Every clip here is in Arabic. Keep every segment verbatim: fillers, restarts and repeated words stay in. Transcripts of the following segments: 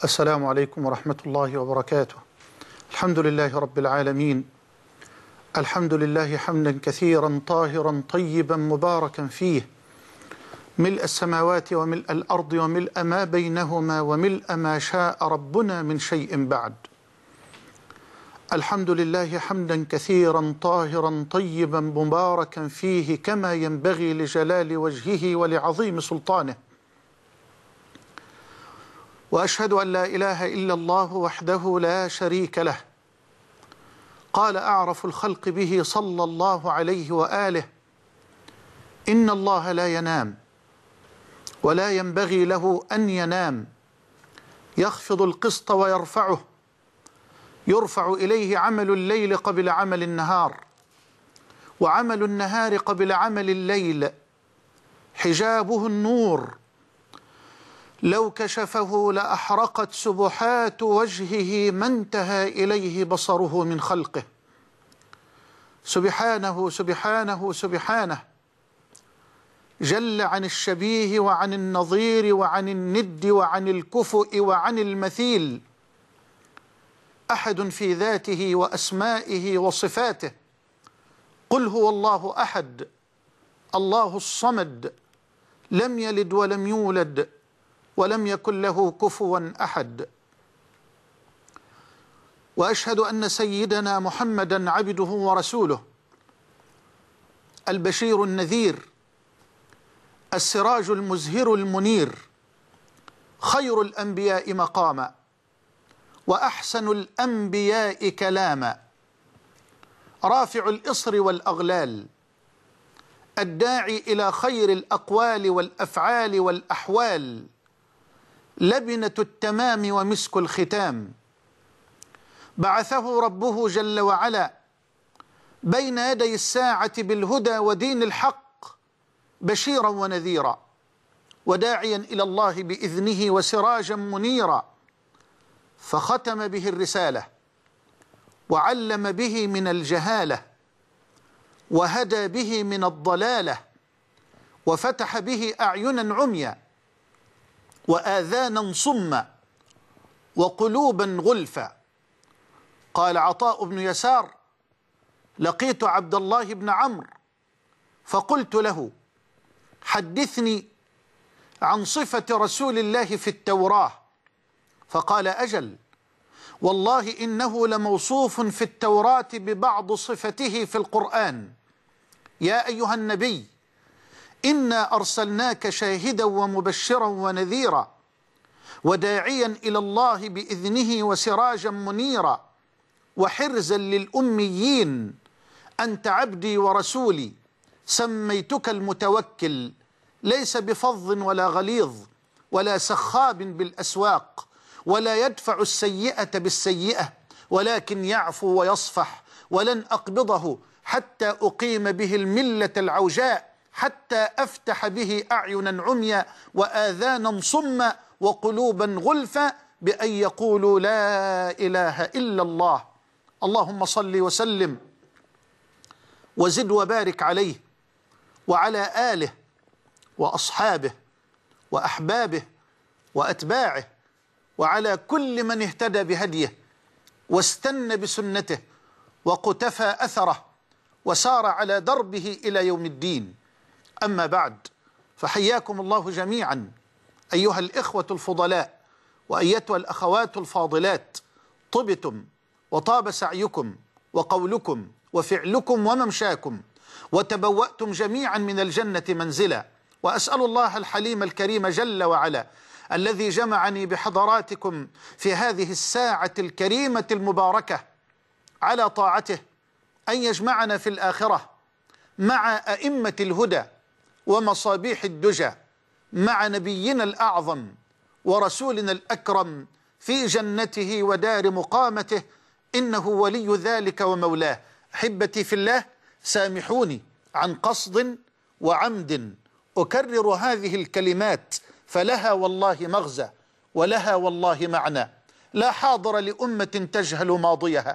السلام عليكم ورحمة الله وبركاته. الحمد لله رب العالمين، الحمد لله حمدا كثيرا طاهرا طيبا مباركا فيه، ملء السماوات وملء الأرض وملء ما بينهما وملء ما شاء ربنا من شيء بعد. الحمد لله حمدا كثيرا طاهرا طيبا مباركا فيه كما ينبغي لجلال وجهه ولعظيم سلطانه. وأشهد أن لا إله إلا الله وحده لا شريك له، قال أعرف الخلق به صلى الله عليه وآله: إن الله لا ينام ولا ينبغي له أن ينام، يخفض القسط ويرفعه، يرفع إليه عمل الليل قبل عمل النهار، وعمل النهار قبل عمل الليل، حجابه النور، لو كشفه لأحرقت سبحات وجهه ما انتهى إليه بصره من خلقه. سبحانه سبحانه سبحانه، جل عن الشبيه وعن النظير وعن الند وعن الكفؤ وعن المثيل، أحد في ذاته وأسمائه وصفاته. قل هو الله أحد، الله الصمد، لم يلد ولم يولد ولم يكن له كفوا أحد. وأشهد أن سيدنا محمدا عبده ورسوله، البشير النذير، السراج المزهر المنير، خير الأنبياء مقاما وأحسن الأنبياء كلاما، رافع الإصر والأغلال، الداعي إلى خير الأقوال والأفعال والأحوال، لبنة التمام ومسك الختام. بعثه ربه جل وعلا بين يدي الساعة بالهدى ودين الحق، بشيرا ونذيرا، وداعيا إلى الله بإذنه وسراجا منيرا، فختم به الرسالة، وعلم به من الجهالة، وهدى به من الضلالة، وفتح به أعينا عميا وآذانا صما وقلوبا غلفا. قال عطاء بن يسار: لقيت عبد الله بن عمرو فقلت له: حدثني عن صفة رسول الله في التوراة. فقال: أجل، والله إنه لموصوف في التوراة ببعض صفته في القرآن. يا أيها النبي، إنا أرسلناك شاهدا ومبشرا ونذيرا وداعيا إلى الله بإذنه وسراجا منيرا وحرزا للأميين، أنت عبدي ورسولي، سميتك المتوكل، ليس بفظ ولا غليظ ولا سخاب بالأسواق، ولا يدفع السيئة بالسيئة، ولكن يعفو ويصفح، ولن أقبضه حتى أقيم به الملة العوجاء، حتى أفتح به أعينا عميا وآذانا صما وقلوبا غلفا، بأن يقولوا لا إله إلا الله. اللهم صل وسلم وزد وبارك عليه وعلى آله وأصحابه وأحبابه وأتباعه، وعلى كل من اهتدى بهديه واستنى بسنته وقتفى أثره وسار على دربه إلى يوم الدين. أما بعد، فحياكم الله جميعا أيها الإخوة الفضلاء وأيتها الأخوات الفاضلات. طبتم وطاب سعيكم وقولكم وفعلكم وممشاكم، وتبوأتم جميعا من الجنة منزلا. وأسأل الله الحليم الكريم جل وعلا الذي جمعني بحضراتكم في هذه الساعة الكريمة المباركة على طاعته أن يجمعنا في الآخرة مع أئمة الهدى ومصابيح الدجى، مع نبينا الأعظم ورسولنا الأكرم في جنته ودار مقامته، إنه ولي ذلك ومولاه. أحبتي في الله، سامحوني عن قصد وعمد أكرر هذه الكلمات، فلها والله مغزى ولها والله معنى. لا حاضر لأمة تجهل ماضيها،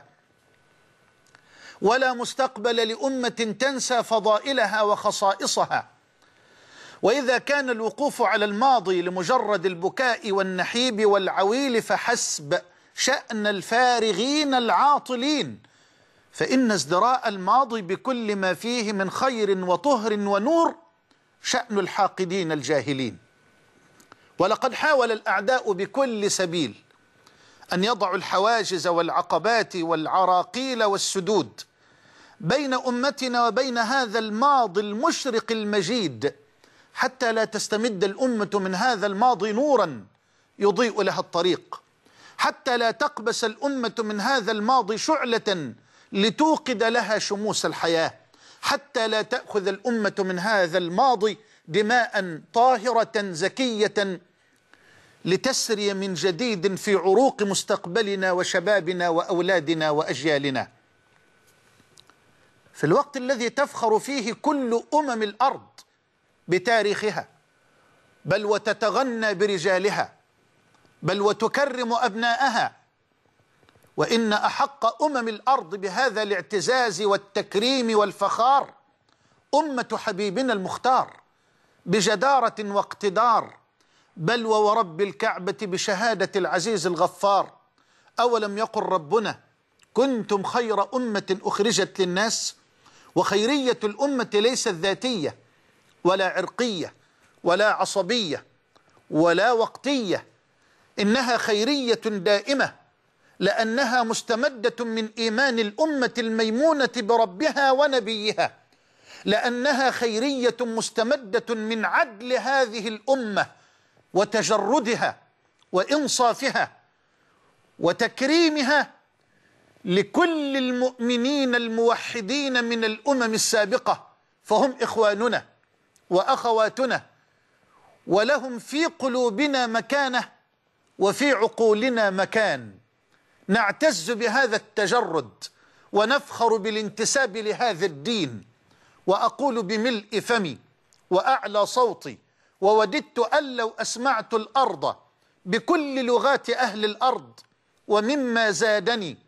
ولا مستقبل لأمة تنسى فضائلها وخصائصها، وإذا كان الوقوف على الماضي لمجرد البكاء والنحيب والعويل فحسب شأن الفارغين العاطلين، فإن ازدراء الماضي بكل ما فيه من خير وطهر ونور شأن الحاقدين الجاهلين. ولقد حاول الأعداء بكل سبيل أن يضعوا الحواجز والعقبات والعراقيل والسدود بين أمتنا وبين هذا الماضي المشرق المجيد، حتى لا تستمد الأمة من هذا الماضي نورا يضيء لها الطريق، حتى لا تقبس الأمة من هذا الماضي شعلة لتوقد لها شموس الحياة، حتى لا تأخذ الأمة من هذا الماضي دماء طاهرة زكية لتسري من جديد في عروق مستقبلنا وشبابنا وأولادنا وأجيالنا. في الوقت الذي تفخر فيه كل أمم الأرض بتاريخها، بل وتتغنى برجالها، بل وتكرم أبناءها، وإن أحق أمم الأرض بهذا الاعتزاز والتكريم والفخار أمة حبيبنا المختار بجدارة واقتدار، بل وورب الكعبة بشهادة العزيز الغفار. أولم يقل ربنا كنتم خير أمة أخرجت للناس؟ وخيرية الأمة ليست ذاتية ولا عرقية ولا عصبية ولا وقتية، إنها خيرية دائمة، لأنها مستمدة من إيمان الأمة الميمونة بربها ونبيها، لأنها خيرية مستمدة من عدل هذه الأمة وتجردها وإنصافها وتكريمها لكل المؤمنين الموحدين من الأمم السابقة، فهم إخواننا وأخواتنا، ولهم في قلوبنا مكانة وفي عقولنا مكان. نعتز بهذا التجرد ونفخر بالانتساب لهذا الدين. وأقول بملء فمي وأعلى صوتي ووددت أن لو أسمعت الأرض بكل لغات أهل الأرض، ومما زادني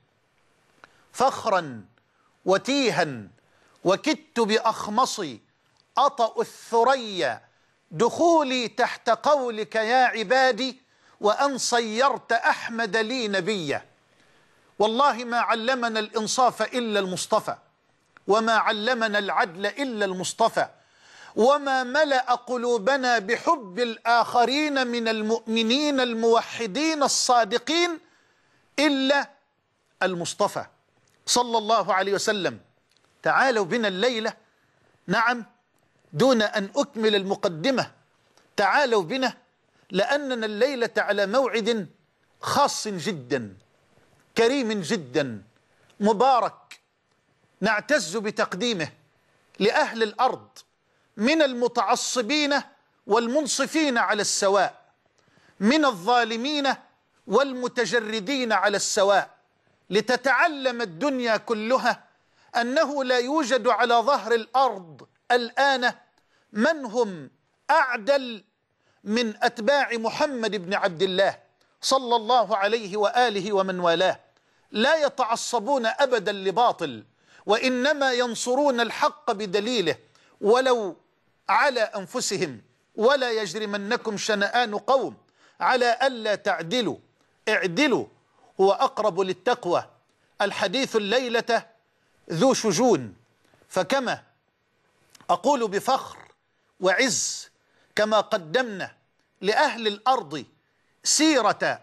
فخرا وتيها وكدت بأخمصي أطأ الثريا دخولي تحت قولك يا عبادي، وأن صيرت أحمد لي نبيا. والله ما علمنا الإنصاف إلا المصطفى، وما علمنا العدل إلا المصطفى، وما ملأ قلوبنا بحب الآخرين من المؤمنين الموحدين الصادقين إلا المصطفى صلى الله عليه وسلم. تعالوا بنا الليلة، نعم، دون أن أكمل المقدمة، تعالوا بنا لأننا الليلة على موعد خاص جدا كريم جدا مبارك، نعتز بتقديمه لأهل الأرض من المتعصبين والمنصفين على السواء، من الظالمين والمتجردين على السواء، لتتعلم الدنيا كلها أنه لا يوجد على ظهر الأرض الآن من هم أعدل من أتباع محمد بن عبد الله صلى الله عليه وآله ومن والاه. لا يتعصبون أبدا لباطل، وإنما ينصرون الحق بدليله ولو على أنفسهم. ولا يجرمنكم شنآن قوم على ألا تعدلوا اعدلوا هو أقرب للتقوى. الحديث الليلة ذو شجون، فكما أقول بفخر وعز كما قدمنا لأهل الأرض سيرة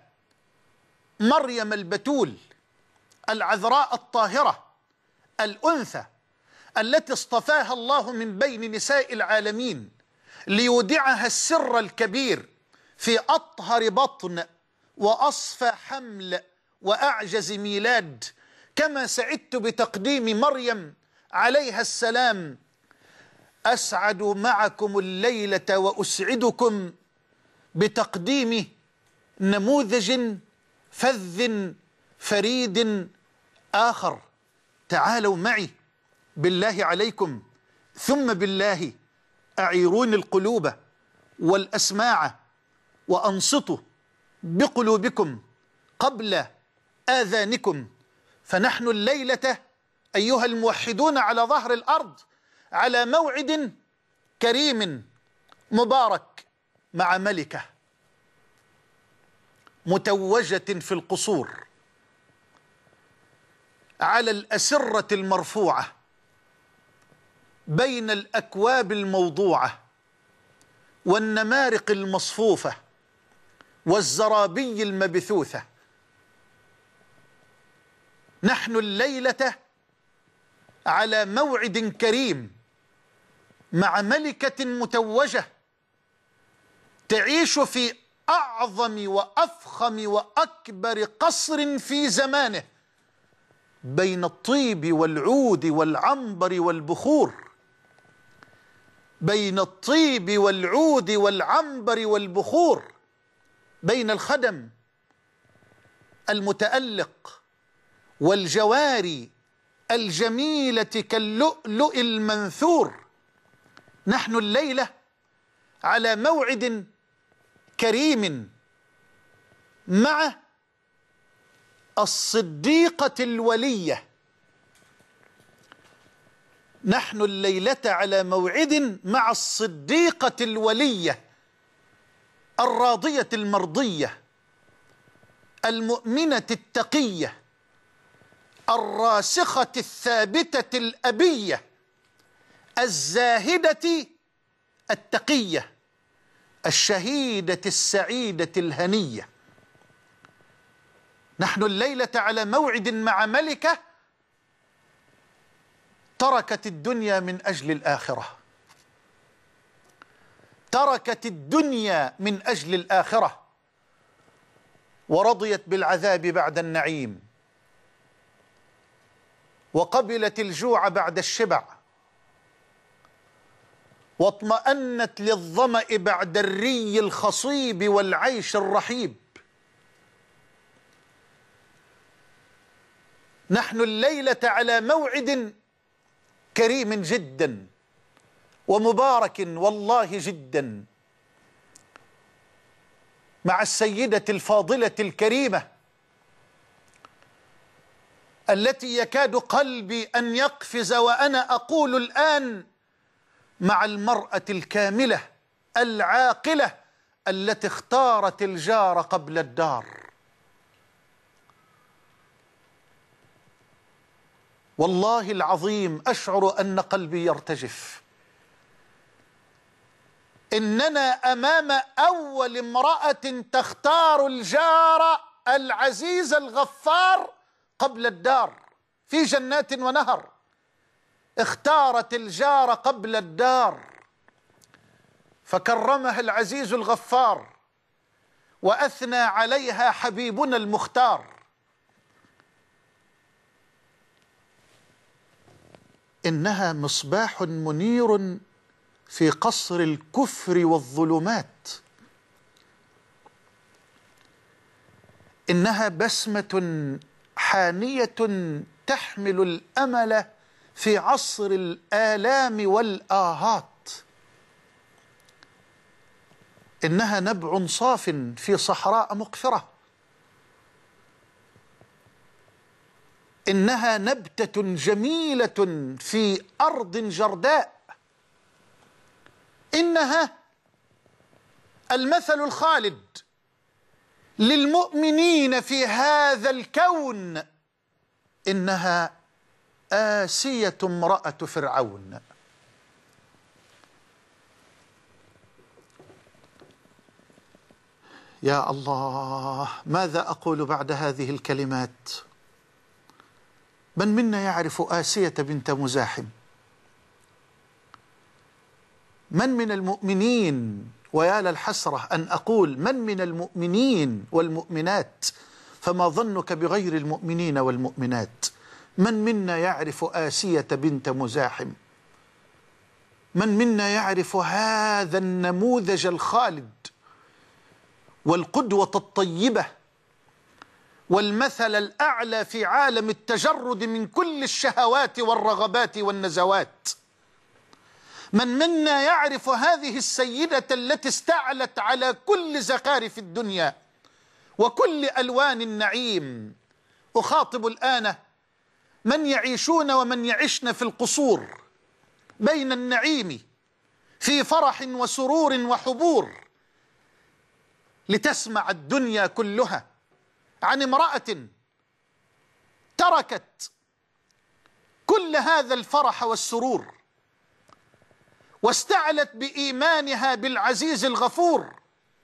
مريم البتول العذراء الطاهرة الأنثى التي اصطفاها الله من بين نساء العالمين ليودعها السر الكبير في أطهر بطن وأصفى حمل وأعجز ميلاد، كما سعدت بتقديم مريم عليها السلام. أسعد معكم الليلة وأسعدكم بتقديم نموذج فذ فريد آخر. تعالوا معي بالله عليكم ثم بالله أعيروني القلوب والأسماع وأنصتوا بقلوبكم قبل آذانكم، فنحن الليلة أيها الموحدون على ظهر الأرض على موعد كريم مبارك مع ملكة متوجة في القصور على الأسرة المرفوعة بين الأكواب الموضوعة والنمارق المصفوفة والزرابي المبثوثة. نحن الليلة على موعد كريم مع ملكة متوجة تعيش في أعظم وأفخم وأكبر قصر في زمانه بين الطيب والعود والعنبر والبخور، بين الطيب والعود والعنبر والبخور، بين الخدم المتألق والجواري الجميلة كاللؤلؤ المنثور. نحن الليلة على موعد كريم مع الصديقة الولية. نحن الليلة على موعد مع الصديقة الولية الراضية المرضية المؤمنة التقية الراسخة الثابتة الأبية الزاهدة التقية الشهيدة السعيدة الهنية. نحن الليلة على موعد مع ملكة تركت الدنيا من أجل الآخرة، تركت الدنيا من أجل الآخرة، ورضيت بالعذاب بعد النعيم، وقبلت الجوع بعد الشبع، واطمأنت للظمأ بعد الري الخصيب والعيش الرحيب. نحن الليلة على موعد كريم جدا ومبارك والله جدا مع السيدة الفاضلة الكريمة التي يكاد قلبي أن يقفز وأنا أقول الآن مع المرأة الكاملة العاقلة التي اختارت الجار قبل الدار. والله العظيم أشعر أن قلبي يرتجف. إننا أمام أول امرأة تختار الجار العزيز الغفار قبل الدار في جنات ونهر. اختارت الجار قبل الدار فكرمها العزيز الغفار وأثنى عليها حبيبنا المختار. إنها مصباح منير في قصر الكفر والظلمات. إنها بسمة حانية تحمل الأمل في عصر الآلام والآهات. إنها نبع صاف في صحراء مقفرة. إنها نبتة جميلة في أرض جرداء. إنها المثل الخالد للمؤمنين في هذا الكون. إنها آسية امرأة فرعون. يا الله، ماذا أقول بعد هذه الكلمات؟ من منا يعرف آسية بنت مزاحم؟ من من المؤمنين، ويا للحسرة أن أقول من من المؤمنين والمؤمنات، فما ظنك بغير المؤمنين والمؤمنات؟ من منا يعرف آسية بنت مزاحم؟ من منا يعرف هذا النموذج الخالد والقدوة الطيبة والمثل الأعلى في عالم التجرد من كل الشهوات والرغبات والنزوات؟ من منا يعرف هذه السيدة التي استعلت على كل زخارف الدنيا وكل ألوان النعيم؟ أخاطب الآن من يعيشون ومن يعشن في القصور بين النعيم في فرح وسرور وحبور لتسمع الدنيا كلها عن امرأة تركت كل هذا الفرح والسرور واستعلت بإيمانها بالعزيز الغفور،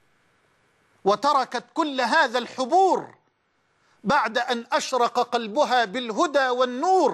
وتركت كل هذا الحبور بعد أن أشرق قلبها بالهدى والنور.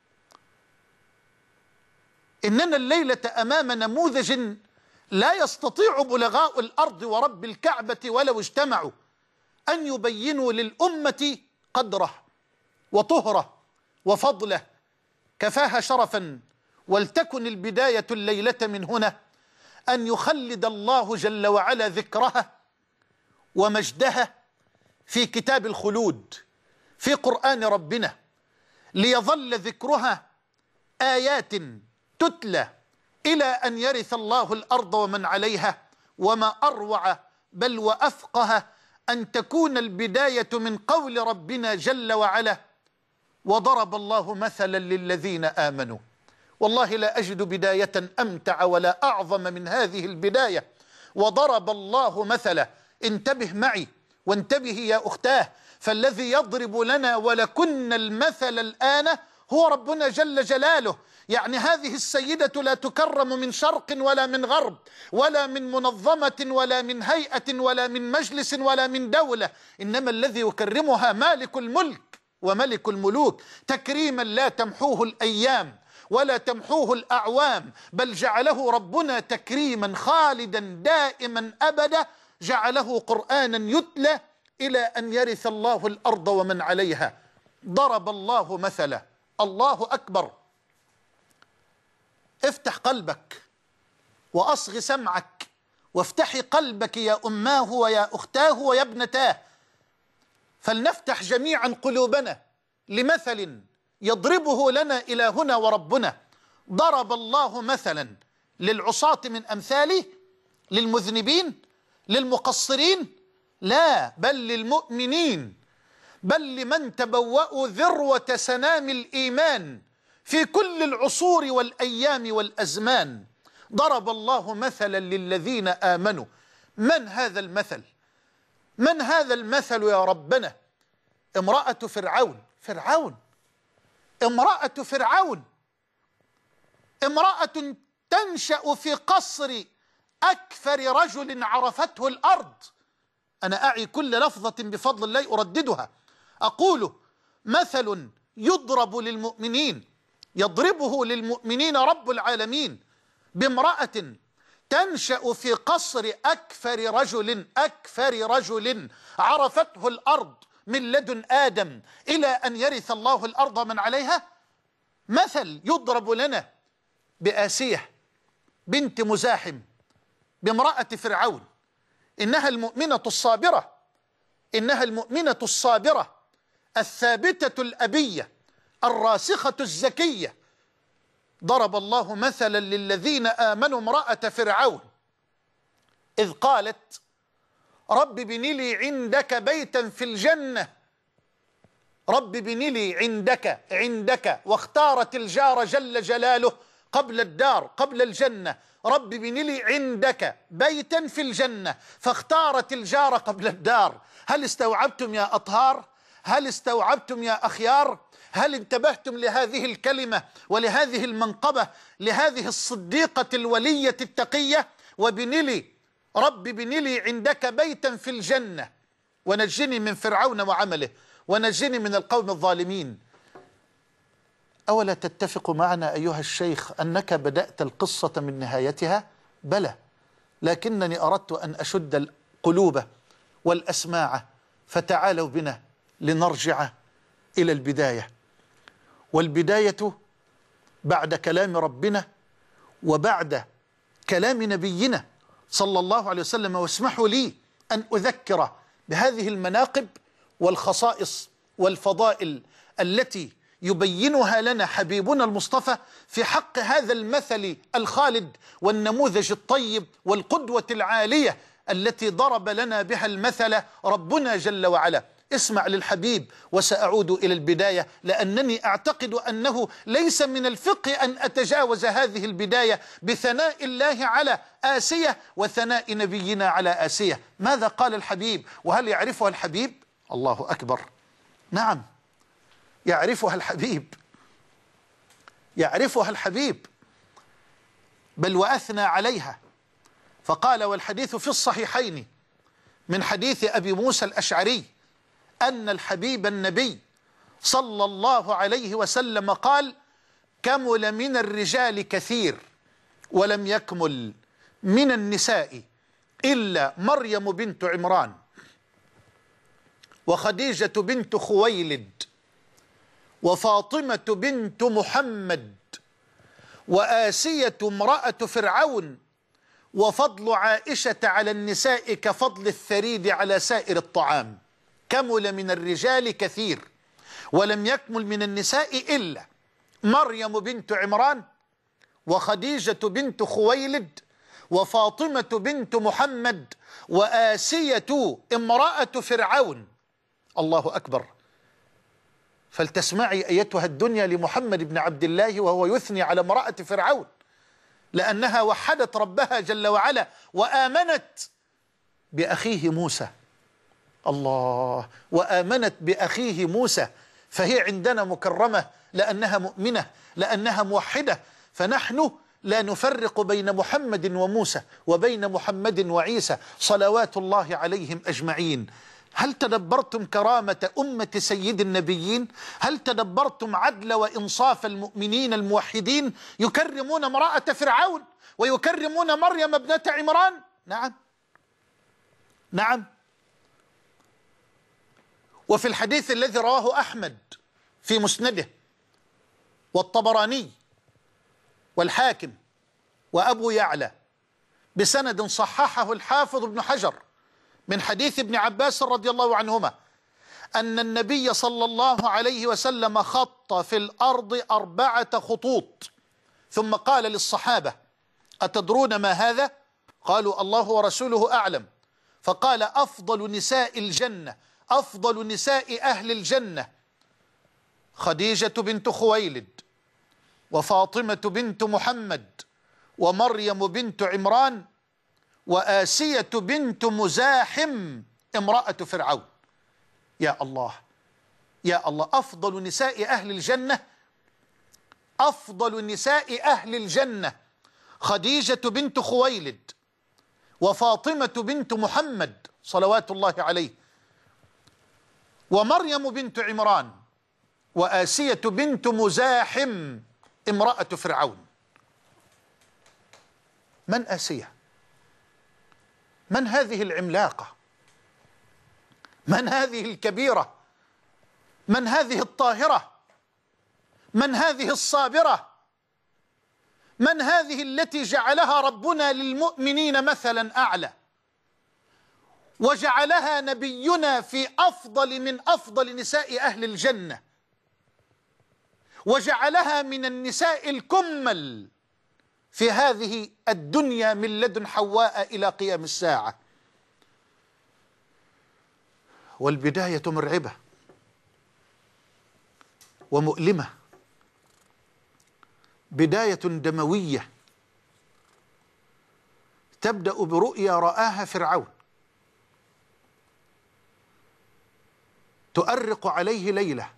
إننا الليلة أمام نموذج لا يستطيع بلغاء الأرض ورب الكعبة ولو اجتمعوا أن يبينوا للأمة قدره وطهره وفضله، كفاها شرفا. ولتكن البداية الليلة من هنا أن يخلد الله جل وعلا ذكرها ومجدها في كتاب الخلود في قرآن ربنا، ليظل ذكرها آيات تتلى إلى أن يرث الله الأرض ومن عليها. وما أروع بل وأفقه أن تكون البداية من قول ربنا جل وعلا: وضرب الله مثلا للذين آمنوا. والله لا أجد بداية أمتع ولا أعظم من هذه البداية. وضرب الله مثلا. انتبه معي وانتبه يا أختاه، فالذي يضرب لنا ولكن المثل الآن هو ربنا جل جلاله. يعني هذه السيدة لا تكرم من شرق ولا من غرب ولا من منظمة ولا من هيئة ولا من مجلس ولا من دولة، إنما الذي يكرمها مالك الملك وملك الملوك، تكريما لا تمحوه الأيام ولا تمحوه الأعوام، بل جعله ربنا تكريما خالدا دائما أبدا، جعله قرآنا يتلى إلى أن يرث الله الأرض ومن عليها. ضرب الله مثلا. الله أكبر. افتح قلبك وأصغ سمعك وافتحي قلبك يا أماه ويا أختاه ويا ابنتاه، فلنفتح جميعا قلوبنا لمثل يضربه لنا إلى هنا وربنا. ضرب الله مثلا للعصاة من أمثاله، للمذنبين، للمقصرين، لا، بل للمؤمنين، بل لمن تبوأوا ذروة سنام الإيمان في كل العصور والأيام والأزمان. ضرب الله مثلا للذين آمنوا. من هذا المثل؟ من هذا المثل يا ربنا؟ امرأة فرعون. فرعون امرأة فرعون امرأة تنشأ في قصر أكثر رجل عرفته الأرض. أنا أعي كل لفظة بفضل الله أرددها. أقول مثل يضرب للمؤمنين، يضربه للمؤمنين رب العالمين، بامرأة تنشأ في قصر أكثر رجل أكثر رجل عرفته الأرض من لدن آدم إلى أن يرث الله الأرض من عليها. مثل يضرب لنا بآسية بنت مزاحم، بامرأة فرعون. إنها المؤمنة الصابرة، إنها المؤمنة الصابرة الثابتة الأبية الراسخة الزكية. ضرب الله مثلا للذين آمنوا امرأة فرعون إذ قالت: رب ابن لي عندك بيتا في الجنة. رب ابن لي عندك عندك واختارت الجار جل جلاله قبل الدار، قبل الجنة. رب ابن لي عندك بيتا في الجنة، فاختارت الجار قبل الدار. هل استوعبتم يا أطهار؟ هل استوعبتم يا أخيار؟ هل انتبهتم لهذه الكلمة ولهذه المنقبة لهذه الصديقة الولية التقية؟ وابن لي، رب ابن لي عندك بيتا في الجنة ونجني من فرعون وعمله ونجني من القوم الظالمين. أولا تتفق معنا أيها الشيخ أنك بدأت القصة من نهايتها؟ بلى، لكنني أردت أن أشد القلوب والأسماع، فتعالوا بنا لنرجع إلى البداية. والبداية بعد كلام ربنا وبعد كلام نبينا صلى الله عليه وسلم. واسمحوا لي أن أذكر بهذه المناقب والخصائص والفضائل التي يبينها لنا حبيبنا المصطفى في حق هذا المثل الخالد والنموذج الطيب والقدوة العالية التي ضرب لنا بها المثل ربنا جل وعلا. اسمع للحبيب. وسأعود إلى البداية، لأنني أعتقد أنه ليس من الفقه أن أتجاوز هذه البداية بثناء الله على آسية وثناء نبينا على آسية. ماذا قال الحبيب؟ وهل يعرفها الحبيب؟ الله أكبر، نعم يعرفها الحبيب، يعرفها الحبيب، بل وأثنى عليها. فقال: والحديث في الصحيحين من حديث أبي موسى الأشعري أن الحبيب النبي صلى الله عليه وسلم قال: كمل من الرجال كثير ولم يكمل من النساء إلا مريم بنت عمران وخديجة بنت خويلد وفاطمة بنت محمد وآسية امرأة فرعون وفضل عائشة على النساء كفضل الثريد على سائر الطعام. كمل من الرجال كثير ولم يكمل من النساء إلا مريم بنت عمران وخديجة بنت خويلد وفاطمة بنت محمد وآسية امرأة فرعون. الله أكبر. فلتسمعي أيتها الدنيا لمحمد بن عبد الله وهو يثني على امرأة فرعون، لأنها وحدت ربها جل وعلا وآمنت بأخيه موسى. الله، وآمنت بأخيه موسى، فهي عندنا مكرمة لأنها مؤمنة، لأنها موحدة. فنحن لا نفرق بين محمد وموسى وبين محمد وعيسى صلوات الله عليهم أجمعين. هل تدبرتم كرامة أمة سيد النبيين؟ هل تدبرتم عدل وإنصاف المؤمنين الموحدين؟ يكرمون امرأة فرعون ويكرمون مريم ابنة عمران. نعم نعم. وفي الحديث الذي رواه أحمد في مسنده والطبراني والحاكم وأبو يعلى بسند صححه الحافظ ابن حجر من حديث ابن عباس رضي الله عنهما أن النبي صلى الله عليه وسلم خط في الأرض أربعة خطوط ثم قال للصحابة: أتدرون ما هذا؟ قالوا: الله ورسوله أعلم. فقال: أفضل نساء الجنة، أفضل نساء أهل الجنة خديجة بنت خويلد وفاطمة بنت محمد ومريم بنت عمران وآسية بنت مزاحم امرأة فرعون. يا الله يا الله، أفضل نساء أهل الجنة، أفضل نساء أهل الجنة خديجة بنت خويلد وفاطمة بنت محمد صلوات الله عليه ومريم بنت عمران وآسية بنت مزاحم امرأة فرعون. من آسية؟ من هذه العملاقة؟ من هذه الكبيرة؟ من هذه الطاهرة؟ من هذه الصابرة؟ من هذه التي جعلها ربنا للمؤمنين مثلا أعلى، وجعلها نبينا في أفضل من أفضل نساء أهل الجنة، وجعلها من النساء الكمل في هذه الدنيا من لدن حواء إلى قيام الساعة. والبداية مرعبة ومؤلمة، بداية دموية تبدأ برؤيا رآها فرعون تؤرق عليه ليلة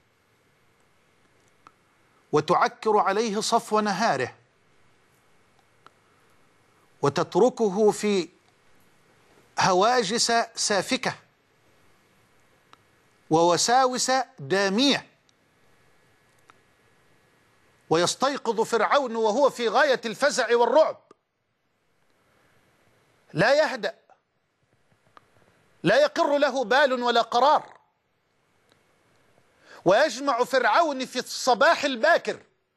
وتعكر عليه صفو نهاره وتتركه في هواجس سافكة ووساوس دامية، ويستيقظ فرعون وهو في غاية الفزع والرعب، لا يهدأ، لا يقر له بال ولا قرار. ويجمع فرعون في الصباح الباكر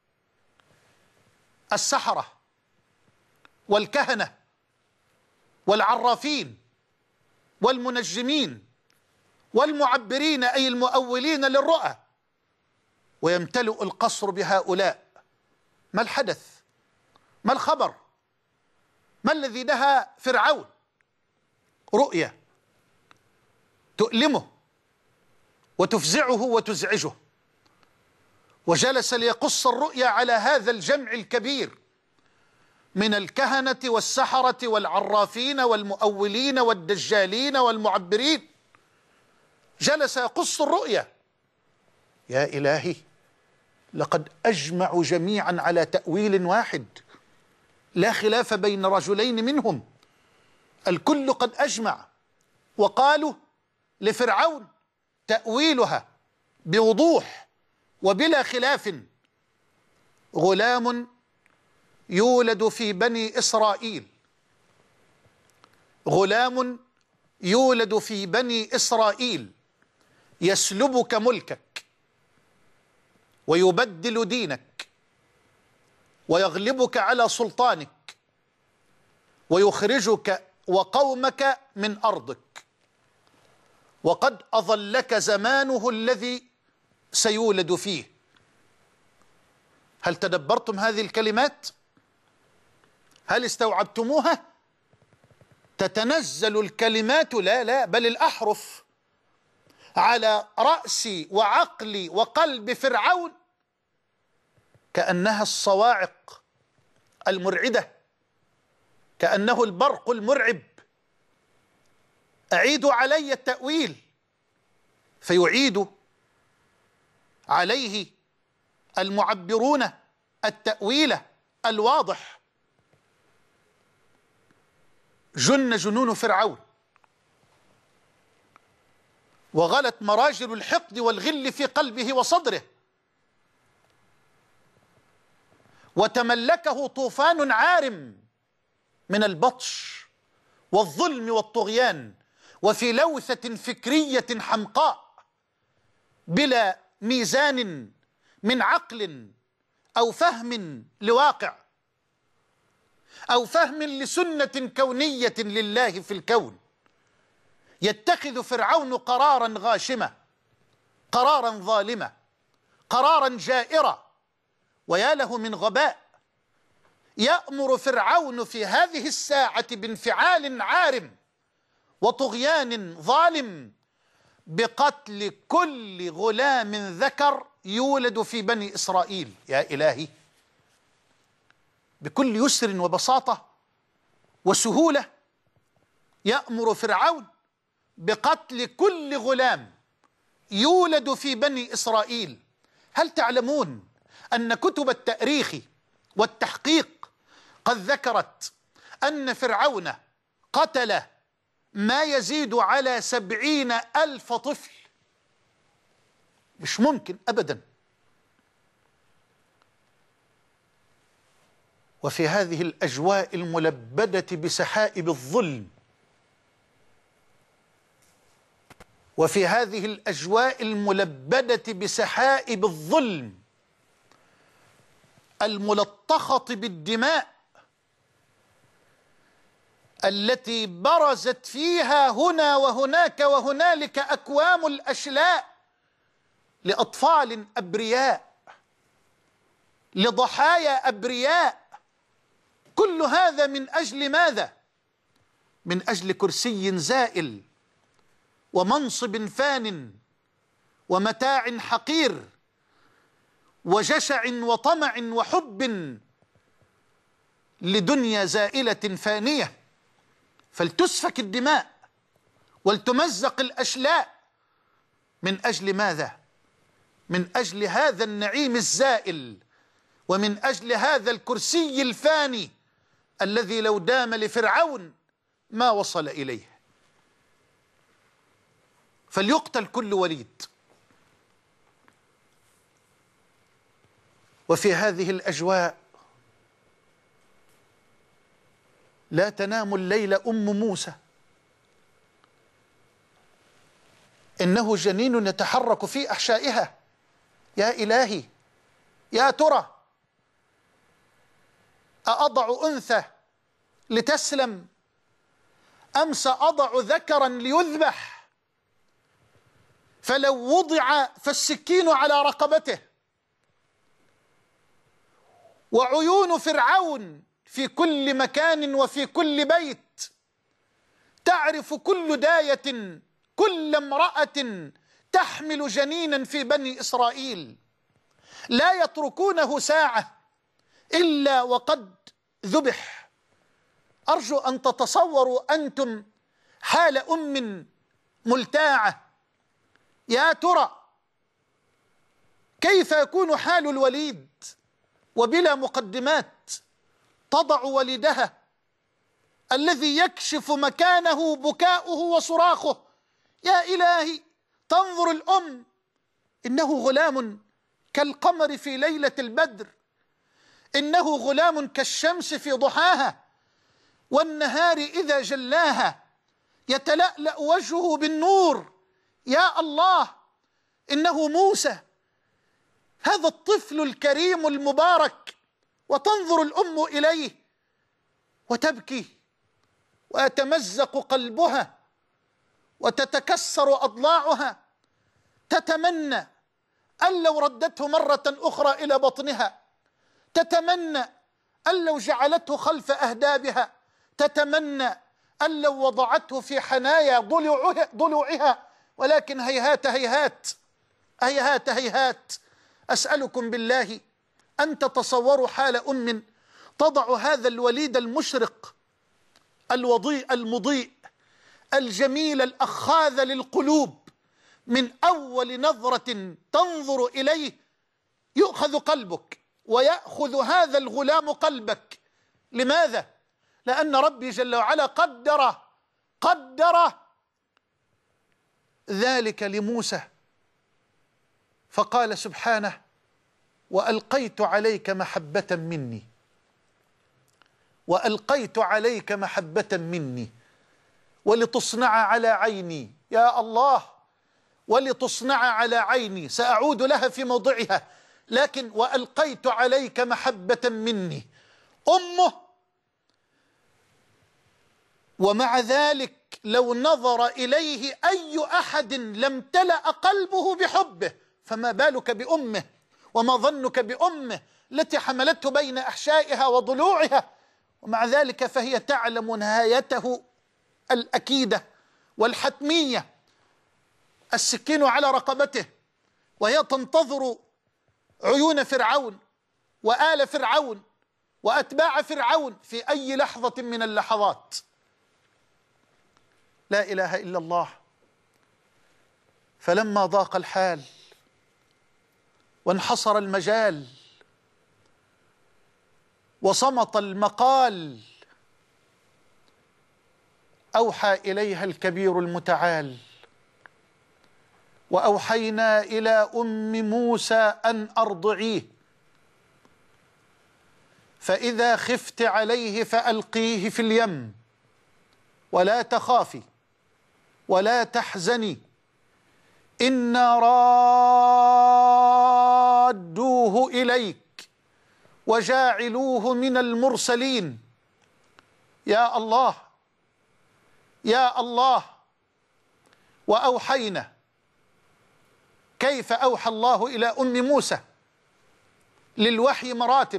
السحرة والكهنة والعرافين والمنجمين والمعبرين أي المؤولين للرؤى، ويمتلئ القصر بهؤلاء. ما الحدث؟ ما الخبر؟ ما الذي نهى فرعون؟ رؤيا تؤلمه وتفزعه وتزعجه، وجلس ليقص الرؤيا على هذا الجمع الكبير من الكهنة والسحرة والعرافين والمؤولين والدجالين والمعبرين، جلس يقص الرؤيا. يا إلهي، لقد أجمعوا جميعا على تأويل واحد، لا خلاف بين رجلين منهم، الكل قد أجمع وقالوا لفرعون تأويلها بوضوح وبلا خلاف: غلام يولد في بني إسرائيل، غلام يولد في بني إسرائيل يسلبك ملكك ويبدل دينك ويغلبك على سلطانك ويخرجك وقومك من أرضك، وقد أظلك زمانه الذي سيولد فيه. هل تدبرتم هذه الكلمات؟ هل استوعبتموها؟ تتنزل الكلمات لا لا بل الأحرف على رأس وعقل وقلب فرعون كأنها الصواعق المرعدة، كأنه البرق المرعب. أعيدوا علي التأويل، فيعيد عليه المعبرون التأويل الواضح. جن جنون فرعون، وغلت مراجل الحقد والغل في قلبه وصدره، وتملكه طوفان عارم من البطش والظلم والطغيان، وفي لوثة فكرية حمقاء بلا ميزان من عقل أو فهم لواقع أو فهم لسنة كونية لله في الكون. يتخذ فرعون قرارا غاشمة، قرارا ظالمة، قرارا جائرا، ويا له من غباء. يأمر فرعون في هذه الساعة بانفعال عارم وطغيان ظالم بقتل كل غلام ذكر يولد في بني إسرائيل. يا إلهي، بكل يسر وبساطة وسهولة يأمر فرعون بقتل كل غلام يولد في بني إسرائيل. هل تعلمون أن كتب التاريخ والتحقيق قد ذكرت أن فرعون قتل ما يزيد على سبعين ألف طفل؟ مش ممكن أبدا. وفي هذه الأجواء الملبدة بسحائب الظلم، وفي هذه الأجواء الملبدة بسحائب الظلم الملطخة بالدماء التي برزت فيها هنا وهناك وهنالك أكوام الأشلاء لأطفال أبرياء، لضحايا أبرياء. كل هذا من أجل ماذا؟ من أجل كرسي زائل ومنصب فان ومتاع حقير وجشع وطمع وحب لدنيا زائلة فانية. فلتسفك الدماء ولتمزق الأشلاء من أجل ماذا؟ من أجل هذا النعيم الزائل، ومن أجل هذا الكرسي الفاني الذي لو دام لفرعون ما وصل إليه. فليقتل كل وليد. وفي هذه الأجواء لا تنام الليل أم موسى، إنه جنين يتحرك في أحشائها. يا إلهي، يا ترى أأضع أنثى لتسلم أم سأضع ذكرا ليذبح؟ فلو وضع فالسكين على رقبته. وعيون فرعون في كل مكان وفي كل بيت، تعرف كل داية كل امرأة تحمل جنينا في بني إسرائيل لا يتركونه ساعة إلا وقد ذبح. أرجو أن تتصوروا أنتم حال أم ملتاعة. يا ترى كيف يكون حال الوليد وبلا مقدمات تضع ولدها الذي يكشف مكانه بكاؤه وصراخه؟ يا إلهي، تنظر الأم إنه غلام كالقمر في ليلة البدر، إنه غلام كالشمس في ضحاها، والنهار إذا جلاها يتلألأ وجهه بالنور. يا الله، إنه موسى، هذا الطفل الكريم المبارك. وتنظر الأم إليه وتبكي ويتمزق قلبها وتتكسر أضلاعها، تتمنى أن لو ردته مرة أخرى إلى بطنها، تتمنى أن لو جعلته خلف أهدابها، تتمنى أن لو وضعته في حنايا ضلوعها, ضلوعها ولكن هيهات هيهات هيهات هيهات. أسألكم بالله أن تتصوروا حال أم تضع هذا الوليد المشرق الوضيء المضيء الجميل الأخاذ للقلوب، من أول نظرة تنظر إليه يؤخذ قلبك ويأخذ هذا الغلام قلبك. لماذا؟ لأن ربي جل وعلا قدر قدر ذلك لموسى، فقال سبحانه: وألقيت عليك محبة مني، وألقيت عليك محبة مني ولتصنع على عيني. يا الله، ولتصنع على عيني، سأعود لها في موضعها، لكن وألقيت عليك محبة مني. أمه، ومع ذلك لو نظر إليه أي أحد لم تلأ قلبه بحبه، فما بالك بأمه؟ وما ظنك بأمه التي حملته بين أحشائها وضلوعها؟ ومع ذلك فهي تعلم نهايته الأكيدة والحتمية، السكين على رقبته، وهي تنتظر عيون فرعون وآل فرعون وأتباع فرعون في أي لحظة من اللحظات. لا إله إلا الله. فلما ضاق الحال وانحصر المجال وصمت المقال، أوحى إليها الكبير المتعال: وأوحينا إلى أم موسى أن أرضعيه، فإذا خفت عليه فألقيه في اليم ولا تخافي ولا تحزني، إنا رادوه إليك وجاعلوه من المرسلين. يا الله يا الله. وأوحينا، كيف أوحى الله إلى أم موسى؟ للوحي مراتب،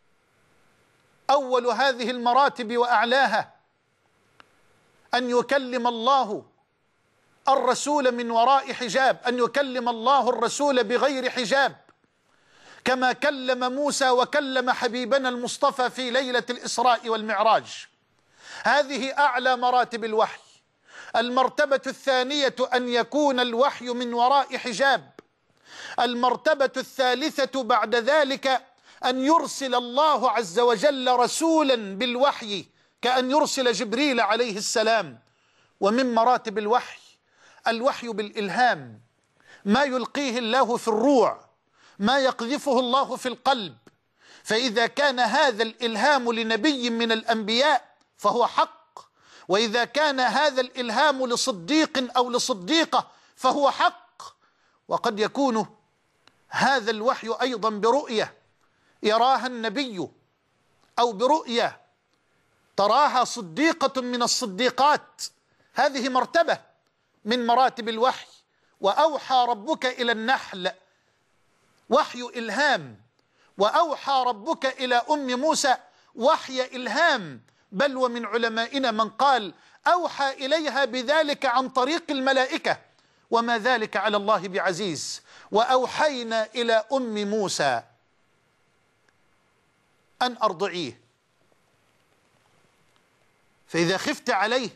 أول هذه المراتب وأعلاها أن يكلم الله الرسول من وراء حجاب، أن يكلم الله الرسول بغير حجاب، كما كلم موسى وكلم حبيبنا المصطفى في ليلة الإسراء والمعراج. هذه أعلى مراتب الوحي. المرتبة الثانية أن يكون الوحي من وراء حجاب. المرتبة الثالثة بعد ذلك أن يرسل الله عز وجل رسولا بالوحي، كأن يرسل جبريل عليه السلام. ومن مراتب الوحي الوحي بالإلهام، ما يلقيه الله في الروع، ما يقذفه الله في القلب. فإذا كان هذا الإلهام لنبي من الأنبياء فهو حق، وإذا كان هذا الإلهام لصديق أو لصديقة فهو حق. وقد يكون هذا الوحي أيضا برؤية يراها النبي، أو برؤية تراها صديقة من الصديقات. هذه مرتبة من مراتب الوحي. وأوحى ربك إلى النحل، وحي إلهام. وأوحى ربك إلى أم موسى وحي إلهام، بل ومن علمائنا من قال أوحى إليها بذلك عن طريق الملائكة، وما ذلك على الله بعزيز. وأوحينا إلى أم موسى أن أرضعيه، فإذا خفت عليه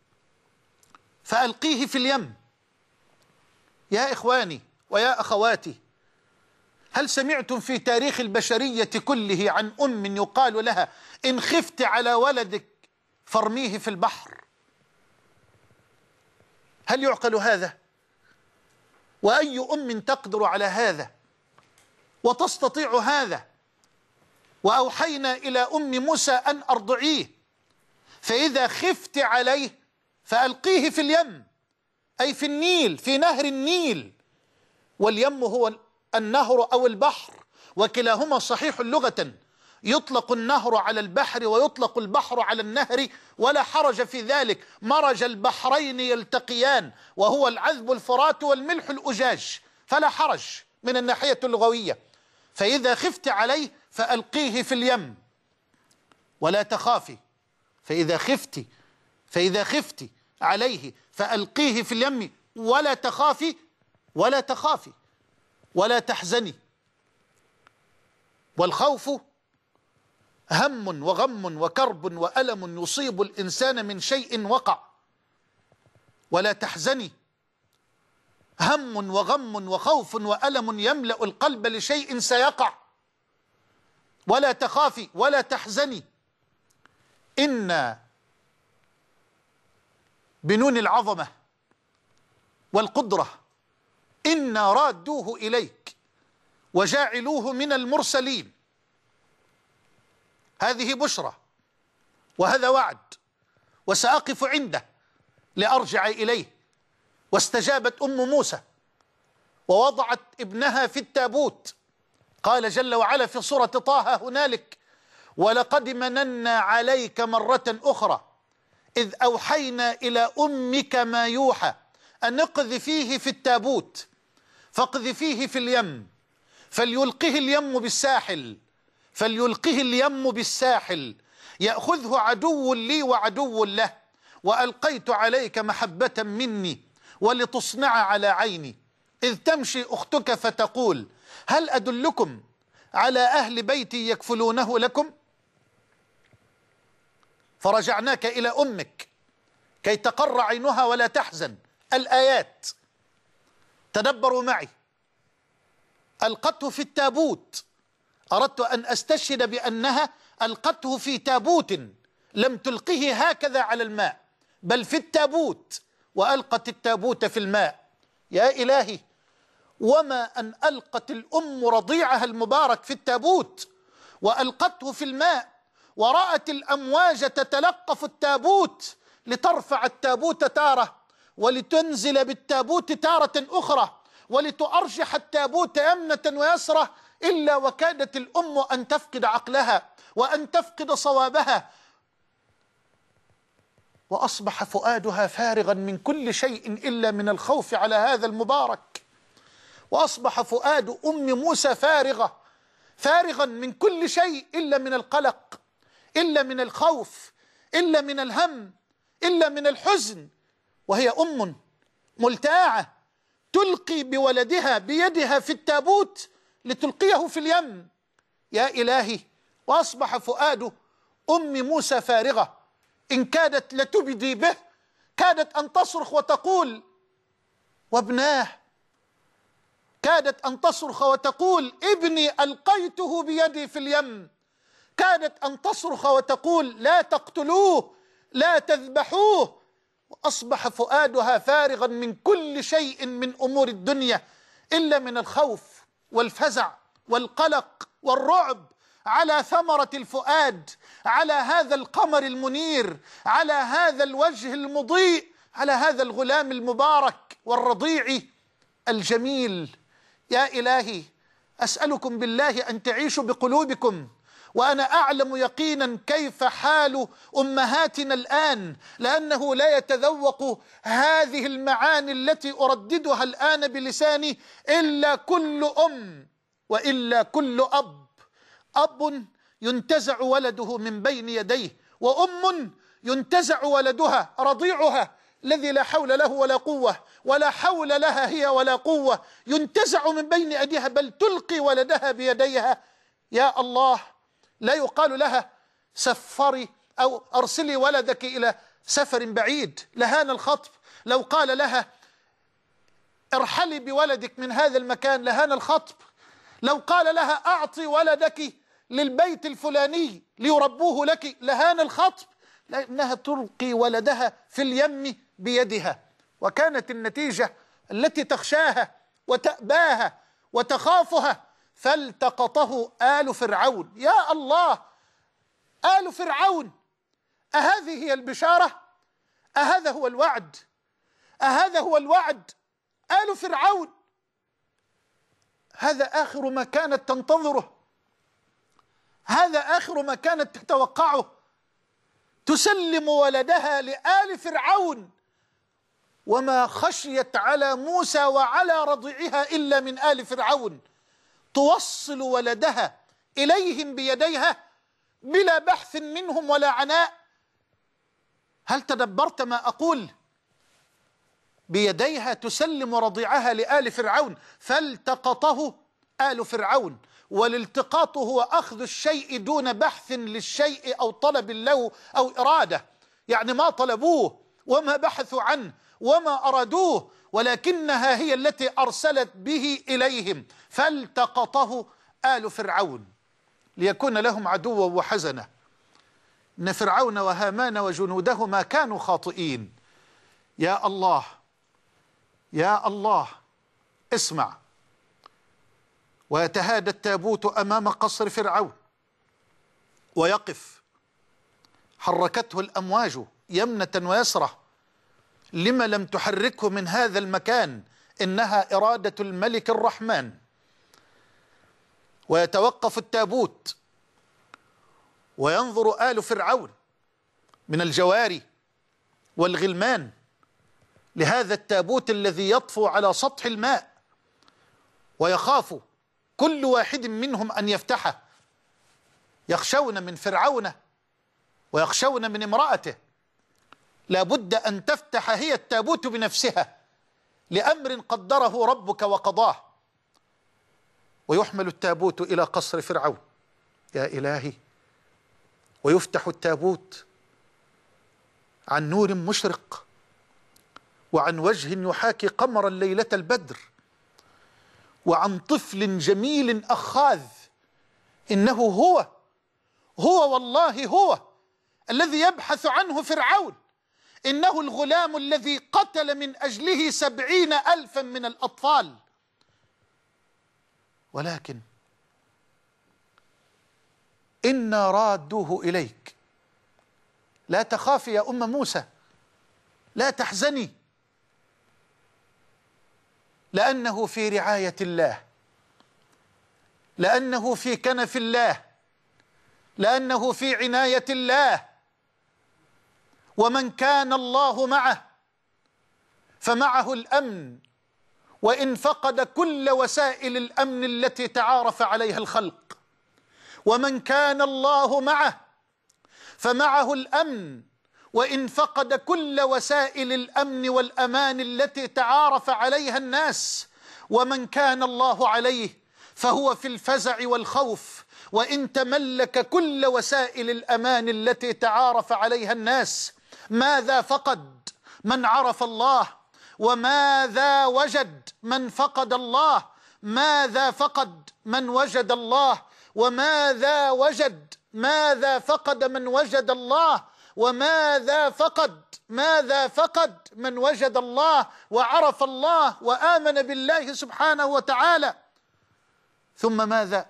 فألقيه في اليم. يا إخواني ويا أخواتي، هل سمعتم في تاريخ البشرية كله عن أم يقال لها إن خفت على ولدك فارميه في البحر؟ هل يعقل هذا؟ وأي أم تقدر على هذا وتستطيع هذا؟ وأوحينا إلى أم موسى أن أرضعيه، فإذا خفت عليه فألقيه في اليم، أي في النيل، في نهر النيل. واليم هو النهر أو البحر، وكلاهما صحيح لغة، يطلق النهر على البحر ويطلق البحر على النهر، ولا حرج في ذلك. مرج البحرين يلتقيان، وهو العذب الفرات والملح الأجاج، فلا حرج من الناحية اللغوية. فإذا خفت عليه فألقيه في اليم ولا تخافي. فإذا خفت فإذا خفت عليه فألقيه في اليم ولا تخافي ولا تخافي ولا تحزني. والخوف هم وغم وكرب وألم يصيب الإنسان من شيء وقع. ولا تحزني هم وغم وخوف وألم يملأ القلب لشيء سيقع. ولا تخافي ولا تحزني، إن بنون العظمة والقدرة إنا رادوه إليك وجاعلوه من المرسلين. هذه بشرى وهذا وعد، وسأقف عنده لأرجع إليه. واستجابت أم موسى ووضعت ابنها في التابوت. قال جل وعلا في سورة طه هنالك: ولقد مننا عليك مرة أخرى إذ أوحينا إلى أمك ما يوحى أن اقذفيه في التابوت فاقذفيه في اليم فليلقه اليم بالساحل فليلقه اليم بالساحل يأخذه عدو لي وعدو له وألقيت عليك محبة مني ولتصنع على عيني إذ تمشي أختك فتقول هل أدلكم على أهل بيتي يكفلونه لكم؟ فرجعناك إلى أمك كي تقر عينها ولا تحزن. الآيات تدبروا معي. ألقته في التابوت، أردت أن أستشهد بأنها ألقته في تابوت، لم تلقه هكذا على الماء بل في التابوت، وألقت التابوت في الماء. يا إلهي، وما أن ألقت الأم رضيعها المبارك في التابوت وألقته في الماء ورأت الأمواج تتلقف التابوت لترفع التابوت تارة ولتنزل بالتابوت تارة أخرى ولتؤرجح التابوت يمنة ويسرة، إلا وكادت الأم أن تفقد عقلها وأن تفقد صوابها، وأصبح فؤادها فارغا من كل شيء إلا من الخوف على هذا المبارك. وأصبح فؤاد أم موسى فارغة فارغا من كل شيء إلا من القلق، إلا من الخوف، إلا من الهم، إلا من الحزن. وهي أم ملتاعة تلقي بولدها بيدها في التابوت لتلقيه في اليم. يا إلهي، وأصبح فؤاد أم موسى فارغة، إن كادت لتبدي به، كادت أن تصرخ وتقول وابناه، كادت أن تصرخ وتقول ابني ألقيته بيدي في اليم، كادت أن تصرخ وتقول لا تقتلوه لا تذبحوه. وأصبح فؤادها فارغا من كل شيء من أمور الدنيا إلا من الخوف والفزع والقلق والرعب على ثمرة الفؤاد، على هذا القمر المنير، على هذا الوجه المضيء، على هذا الغلام المبارك والرضيع الجميل. يا إلهي، أسألكم بالله أن تعيشوا بقلوبكم، وأنا أعلم يقينا كيف حال أمهاتنا الآن، لأنه لا يتذوق هذه المعاني التي أرددها الآن بلساني إلا كل أم وإلا كل أب. أب ينتزع ولده من بين يديه، وأم ينتزع ولدها رضيعها الذي لا حول له ولا قوة، ولا حول لها هي ولا قوة، ينتزع من بين أيديها بل تلقي ولدها بيديها. يا الله، لا يقال لها سفري أو أرسلي ولدك إلى سفر بعيد، لهان الخطب. لو قال لها ارحلي بولدك من هذا المكان لهان الخطب. لو قال لها أعطي ولدك للبيت الفلاني ليربوه لك لهان الخطب، لأنها تلقي ولدها في اليم بيدها. وكانت النتيجة التي تخشاها وتأباها وتخافها، فالتقطه آل فرعون. يا الله، آل فرعون، أهذه هي البشارة؟ أهذا هو الوعد؟ أهذا هو الوعد؟ آل فرعون، هذا آخر ما كانت تنتظره، هذا آخر ما كانت تتوقعه. تسلم ولدها لآل فرعون، وما خشيت على موسى وعلى رضيعها إلا من آل فرعون. توصل ولدها إليهم بيديها بلا بحث منهم ولا عناء. هل تدبرت ما أقول؟ بيديها تسلم رضيعها لآل فرعون، فالتقطه آل فرعون. والالتقاط هو أخذ الشيء دون بحث للشيء أو طلب له أو إرادة، يعني ما طلبوه وما بحثوا عنه وما أرادوه، ولكنها هي التي أرسلت به إليهم. فالتقطه آل فرعون ليكون لهم عدوا وحزنا. إن فرعون وهامان وجنودهما كانوا خاطئين. يا الله، يا الله، اسمع. ويتهادى التابوت أمام قصر فرعون ويقف، حركته الأمواج يمنة ويسرة. لما لم تحركه من هذا المكان؟ إنها إرادة الملك الرحمن. ويتوقف التابوت وينظر آل فرعون من الجواري والغلمان لهذا التابوت الذي يطفو على سطح الماء، ويخاف كل واحد منهم أن يفتحه. يخشون من فرعون ويخشون من امرأته. لا بد أن تفتح هي التابوت بنفسها لأمر قدره ربك وقضاه. ويحمل التابوت إلى قصر فرعون، يا إلهي، ويفتح التابوت عن نور مشرق وعن وجه يحاكي قمر ليلة البدر وعن طفل جميل أخاذ. إنه هو هو والله هو الذي يبحث عنه فرعون. إنه الغلام الذي قتل من أجله سبعين ألفا من الأطفال. ولكن إنا رادوه إليك. لا تخافي يا أم موسى، لا تحزني، لأنه في رعاية الله، لأنه في كنف الله، لأنه في عناية الله. ومن كان الله معه فمعه الأمن، وإن فقد كل وسائل الأمن التي تعارف عليها الخلق. ومن كان الله معه فمعه الأمن، وإن فقد كل وسائل الأمن والأمان التي تعارف عليها الناس. ومن كان الله عليه فهو في الفزع والخوف، وإن تملك كل وسائل الأمان التي تعارف عليها الناس. ماذا فقد من عرف الله؟ وماذا وجد من فقد الله؟ ماذا فقد من وجد الله؟ وماذا وجد ماذا فقد من وجد الله؟ وماذا فقد ماذا فقد من وجد الله وعرف الله وآمن بالله سبحانه وتعالى. ثم ماذا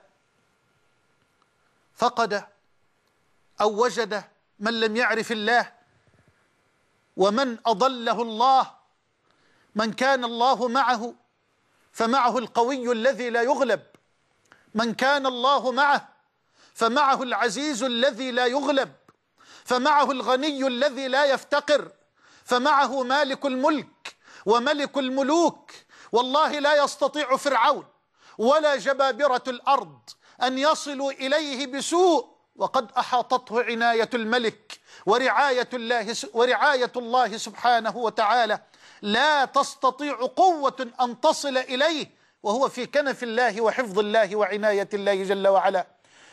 فقد أو وجد من لم يعرف الله ومن أضله الله؟ من كان الله معه فمعه القوي الذي لا يغلب، من كان الله معه فمعه العزيز الذي لا يغلب، فمعه الغني الذي لا يفتقر، فمعه مالك الملك وملك الملوك. والله لا يستطيع فرعون ولا جبابرة الأرض أن يصلوا إليه بسوء وقد أحاطته عناية الملك ورعاية الله, ورعاية الله سبحانه وتعالى، لا تستطيع قوة أن تصل إليه وهو في كنف الله وحفظ الله وعناية الله جل وعلا.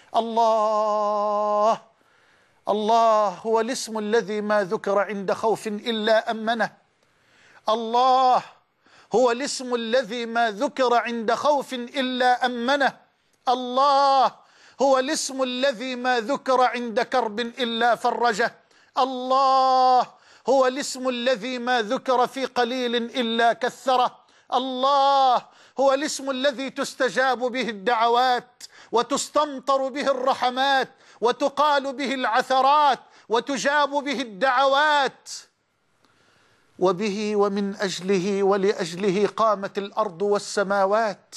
الله الله هو الاسم الذي ما ذكر عند خوف إلا أمنه. الله هو الاسم الذي ما ذكر عند خوف إلا أمنه. الله هو الاسم الذي ما ذكر عند كرب إلا فرجه. الله هو الاسم الذي ما ذكر في قليل إلا كثره. الله هو الاسم الذي تستجاب به الدعوات وتستمطر به الرحمات وتقال به العثرات وتجاب به الدعوات، وبه ومن أجله ولأجله قامت الأرض والسماوات.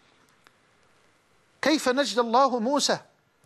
كيف نجى الله موسى؟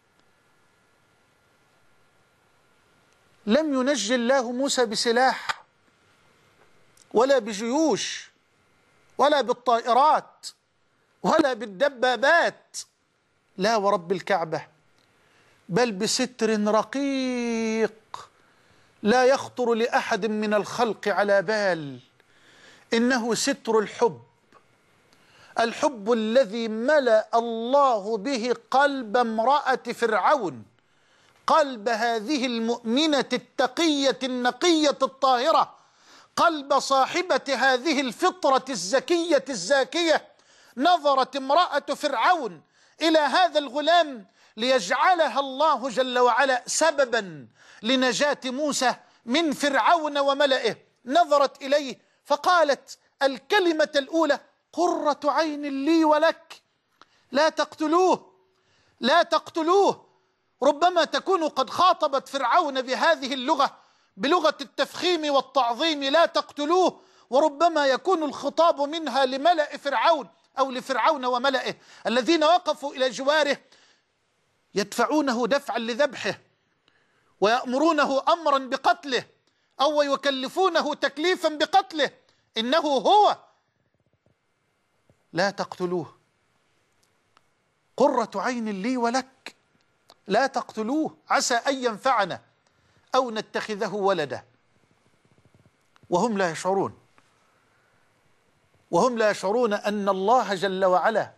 لم ينجي الله موسى بسلاح ولا بجيوش ولا بالطائرات ولا بالدبابات، لا ورب الكعبة، بل بستر رقيق لا يخطر لأحد من الخلق على بال، إنه ستر الحب، الحب الذي ملأ الله به قلب امرأة فرعون، قلب هذه المؤمنة التقية النقية الطاهرة، قلب صاحبة هذه الفطرة الزكية الزاكية. نظرت امرأة فرعون إلى هذا الغلام ليجعلها الله جل وعلا سببا لنجاة موسى من فرعون وملئه، نظرت إليه فقالت الكلمة الأولى: قرة عين لي ولك، لا تقتلوه لا تقتلوه. ربما تكون قد خاطبت فرعون بهذه اللغة، بلغة التفخيم والتعظيم، لا تقتلوه، وربما يكون الخطاب منها لملأ فرعون أو لفرعون وملئه الذين وقفوا إلى جواره يدفعونه دفعا لذبحه ويأمرونه أمرا بقتله أو يكلفونه تكليفا بقتله، إنه هو. لا تقتلوه، قرة عين لي ولك، لا تقتلوه عسى أن ينفعنا أو نتخذه ولدا. وهم لا يشعرون وهم لا يشعرون أن الله جل وعلا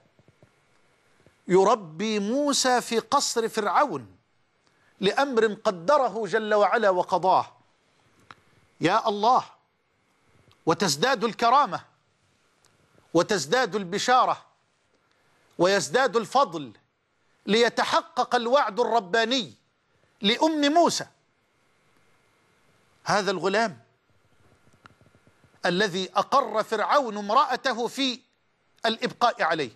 يربي موسى في قصر فرعون لأمر قدره جل وعلا وقضاه. يا الله، وتزداد الكرامة وتزداد البشارة ويزداد الفضل ليتحقق الوعد الرباني لأم موسى، هذا الغلام الذي أقر فرعون امرأته في الإبقاء عليه،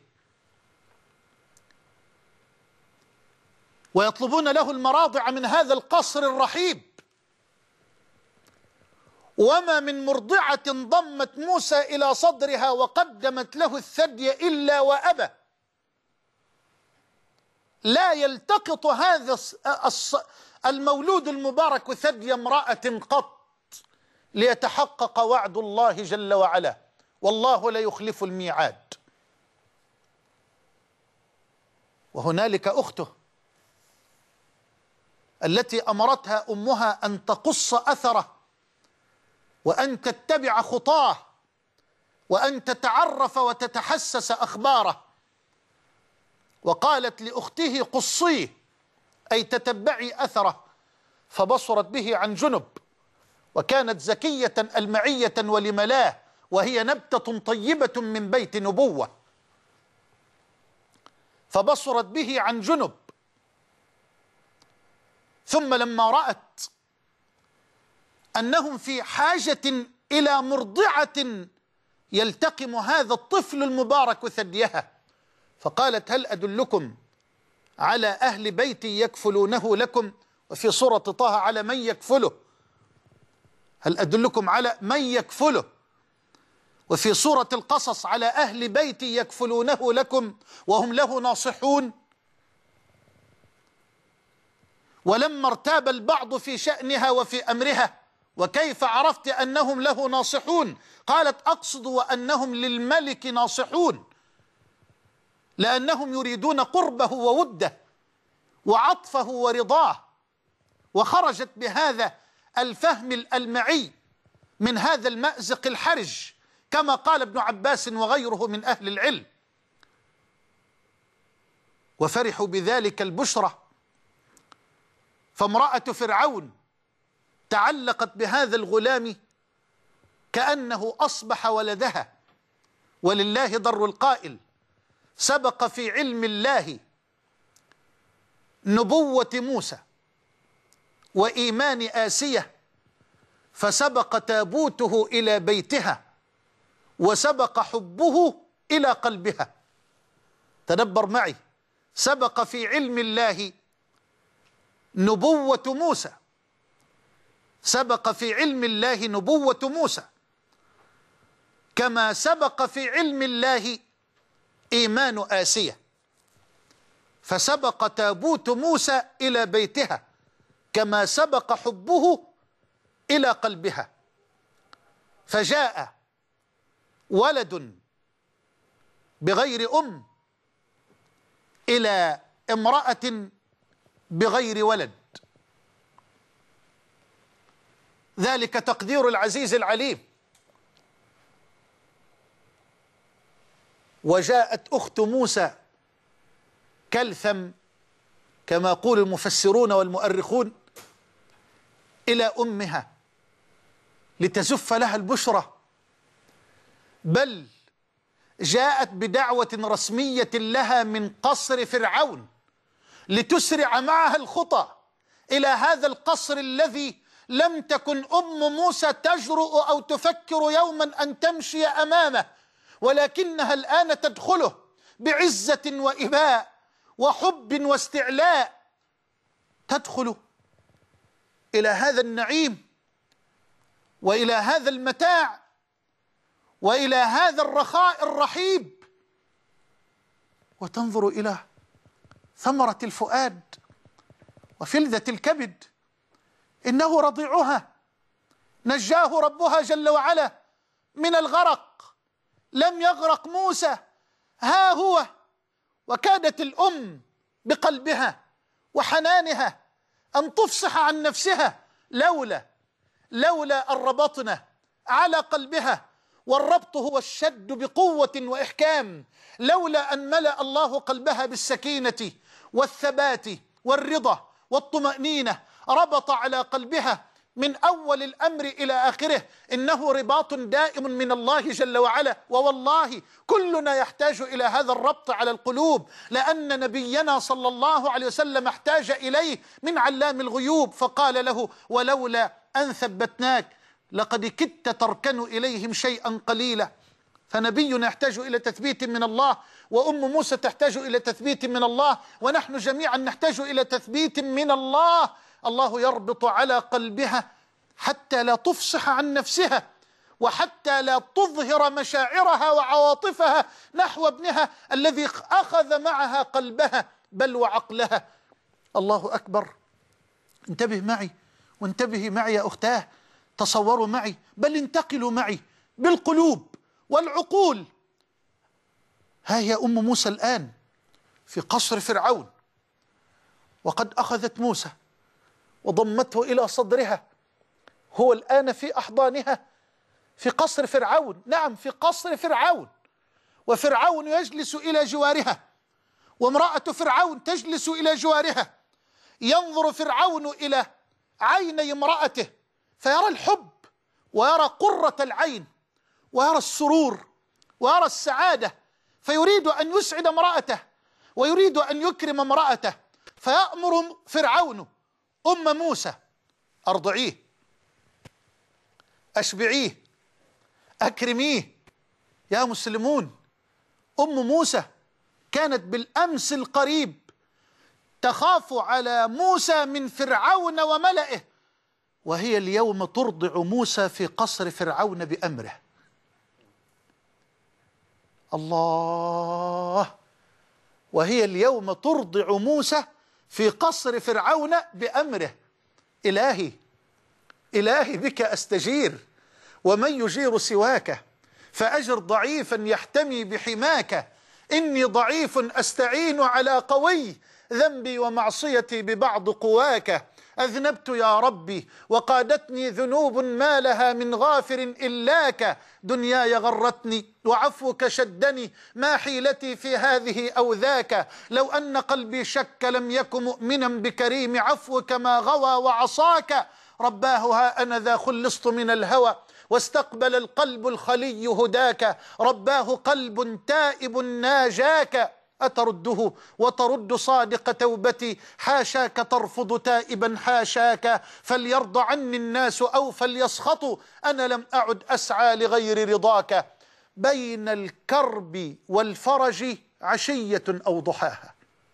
ويطلبون له المراضع من هذا القصر الرحيب، وما من مرضعة ضمت موسى إلى صدرها وقدمت له الثدي إلا وأبى. لا يلتقط هذا المولود المبارك ثدي امرأة قط ليتحقق وعد الله جل وعلا، والله لا يخلف الميعاد. وهنالك أخته التي أمرتها أمها أن تقص أثره وأن تتبع خطاه وأن تتعرف وتتحسس أخباره، وقالت لأخته قصيه أي تتبعي أثره، فبصرت به عن جنب، وكانت زكية المعية ولملاه، وهي نبتة طيبة من بيت نبوة، فبصرت به عن جنب. ثم لما رأت أنهم في حاجة إلى مرضعة يلتقم هذا الطفل المبارك ثديها، فقالت هل أدلكم على أهل بيت يكفلونه لكم، وفي سورة طه على من يكفله، هل أدلكم على من يكفله، وفي سورة القصص على أهل بيت يكفلونه لكم وهم له ناصحون. ولما ارتاب البعض في شأنها وفي أمرها وكيف عرفت أنهم له ناصحون، قالت أقصد وأنهم للملك ناصحون، لأنهم يريدون قربه ووده وعطفه ورضاه، وخرجت بهذا الفهم الألمعي من هذا المأزق الحرج كما قال ابن عباس وغيره من أهل العلم. وفرحوا بذلك البشرى، فامرأة فرعون تعلقت بهذا الغلام كأنه أصبح ولدها. ولله ضر القائل: سبق في علم الله نبوة موسى وإيمان آسية، فسبق تابوته إلى بيتها وسبق حبه إلى قلبها. تدبر معي: سبق في علم الله نبوة موسى، سبق في علم الله نبوة موسى كما سبق في علم الله إيمان آسية، فسبق تابوت موسى إلى بيتها كما سبق حبه إلى قلبها. فجاء ولد بغير أم إلى امرأة بغير ولد. ذلك تقدير العزيز العليم. وجاءت أخت موسى كلثم كما يقول المفسرون والمؤرخون إلى أمها لتزف لها البشرى، بل جاءت بدعوة رسمية لها من قصر فرعون لتسرع معها الخطى إلى هذا القصر الذي لم تكن أم موسى تجرؤ أو تفكر يوما أن تمشي أمامه، ولكنها الآن تدخله بعزة وإباء وحب واستعلاء. تدخل إلى هذا النعيم وإلى هذا المتاع وإلى هذا الرخاء الرحيب، وتنظر إلى ثمرة الفؤاد وفلذة الكبد. إنه رضيعها نجاه ربها جل وعلا من الغرق، لم يغرق موسى، ها هو. وكادت الأم بقلبها وحنانها أن تفصح عن نفسها لولا لولا أن ربطنا على قلبها، والربط هو الشد بقوة وإحكام، لولا أن ملأ الله قلبها بالسكينة والثبات والرضا والطمأنينة، ربط على قلبها من أول الأمر إلى آخره. إنه رباط دائم من الله جل وعلا، ووالله كلنا يحتاج إلى هذا الربط على القلوب، لأن نبينا صلى الله عليه وسلم احتاج إليه من علام الغيوب، فقال له: ولولا أن ثبتناك لقد كدت تركن إليهم شيئا قليلا. فنبينا يحتاج إلى تثبيت من الله، وأم موسى تحتاج إلى تثبيت من الله، ونحن جميعا نحتاج إلى تثبيت من الله. الله يربط على قلبها حتى لا تفصح عن نفسها، وحتى لا تظهر مشاعرها وعواطفها نحو ابنها الذي أخذ معها قلبها بل وعقلها. الله أكبر. انتبه معي وانتبهي معي يا أختاه، تصوروا معي، بل انتقلوا معي بالقلوب والعقول. ها هي أم موسى الآن في قصر فرعون، وقد أخذت موسى وضمته إلى صدرها، هو الآن في أحضانها في قصر فرعون. نعم، في قصر فرعون، وفرعون يجلس إلى جوارها، وامرأة فرعون تجلس إلى جوارها. ينظر فرعون إلى عيني امرأته فيرى الحب ويرى قرة العين ويرى السرور ويرى السعادة، فيريد أن يسعد امرأته ويريد أن يكرم امرأته، فيأمر فرعون أم موسى: أرضعيه، أشبعيه، أكرميه. يا مسلمون، أم موسى كانت بالأمس القريب تخاف على موسى من فرعون وملئه، وهي اليوم ترضع موسى في قصر فرعون بأمره. الله. وهي اليوم ترضع موسى في قصر فرعون بأمره. إلهي إلهي بك أستجير، ومن يجير سواك، فأجر ضعيفا يحتمي بحماك. إني ضعيف أستعين على قوي، ذنبي ومعصيتي ببعض قواك، أذنبت يا ربي وقادتني ذنوب ما لها من غافر إلاك، دنياي غرتني وعفوك شدني، ما حيلتي في هذه أو ذاك، لو أن قلبي شك لم يكن مؤمنا بكريم عفوك ما غوى وعصاك، رباه ها أنا ذا خلصت من الهوى واستقبل القلب الخلي هداك، رباه قلب تائب ناجاك، أترده وترد صادق توبتي، حاشاك ترفض تائبا حاشاك، فليرضى عني الناس أو فليسخطوا، أنا لم أعد أسعى لغير رضاك، بين الكرب والفرج عشية أو ضحاها،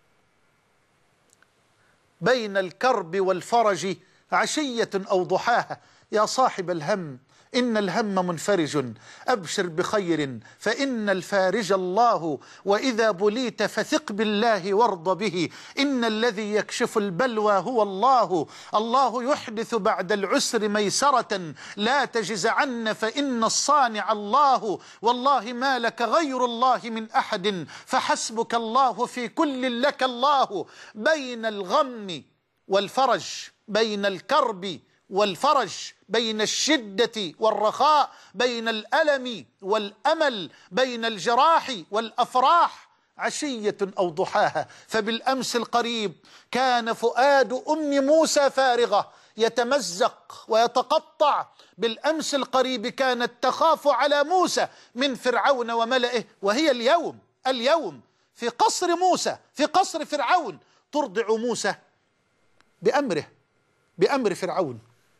بين الكرب والفرج عشية أو ضحاها، يا صاحب الهم إن الهم منفرج، أبشر بخير فإن الفارج الله، وإذا بليت فثق بالله وارض به، إن الذي يكشف البلوى هو الله، الله يحدث بعد العسر ميسرة، لا تجزعن فإن الصانع الله، والله ما لك غير الله من أحد، فحسبك الله في كل لك الله، بين الغم والفرج، بين الكرب والفرج، بين الشدة والرخاء، بين الألم والأمل، بين الجراح والأفراح عشية أو ضحاها، فبالأمس القريب كان فؤاد أم موسى فارغة يتمزق ويتقطع، بالأمس القريب كانت تخاف على موسى من فرعون وملئه، وهي اليوم اليوم في قصر موسى، في قصر فرعون، ترضع موسى بأمره، بأمر فرعون.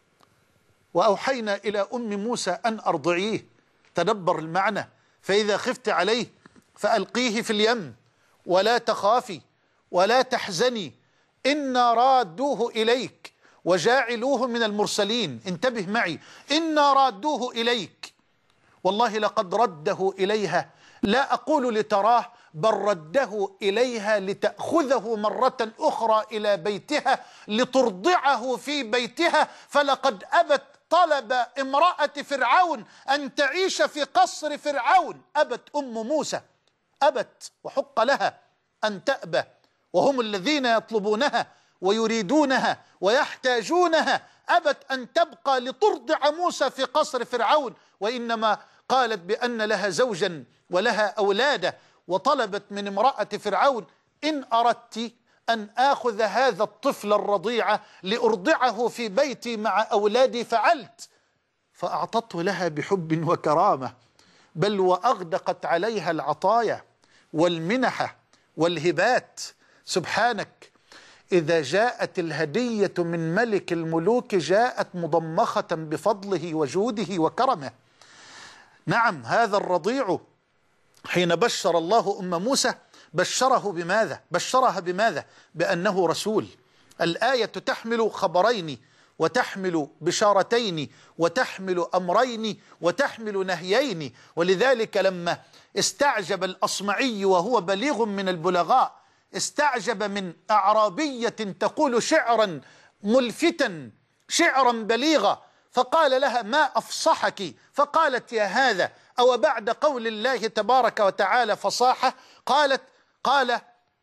وأوحينا إلى أم موسى أن أرضعيه، تدبر المعنى، فإذا خفت عليه فألقيه في اليم ولا تخافي ولا تحزني إنا رادوه إليك وجاعلوه من المرسلين، انتبه معي، إنا رادوه إليك، والله لقد رده إليها، لا أقول لتراه بل رده إليها لتأخذه مرة أخرى إلى بيتها لترضعه في بيتها، فلقد أبت طلب امرأة فرعون أن تعيش في قصر فرعون، أبت أم موسى، أبت، وحق لها أن تأبى، وهم الذين يطلبونها ويريدونها ويحتاجونها، أبت أن تبقى لترضع موسى في قصر فرعون، وإنما قالت بأن لها زوجا ولها أولادا، وطلبت من امرأة فرعون إن أردت أن آخذ هذا الطفل الرضيع لأرضعه في بيتي مع أولادي فعلت، فأعطته لها بحب وكرامة، بل وأغدقت عليها العطايا والمنح والهبات. سبحانك، إذا جاءت الهدية من ملك الملوك جاءت مضمخة بفضله وجوده وكرمه. نعم، هذا الرضيع حين بشر الله أم موسى بشره بماذا؟ بشرها بماذا؟ بأنه رسول. الآية تحمل خبرين وتحمل بشارتين وتحمل أمرين وتحمل نهيين، ولذلك لما استعجب الأصمعي وهو بليغ من البلغاء، استعجب من أعرابية تقول شعرا ملفتا شعرا بليغا، فقال لها ما أفصحك؟ فقالت يا هذا أو بعد قول الله تبارك وتعالى فصاحة، قالت قال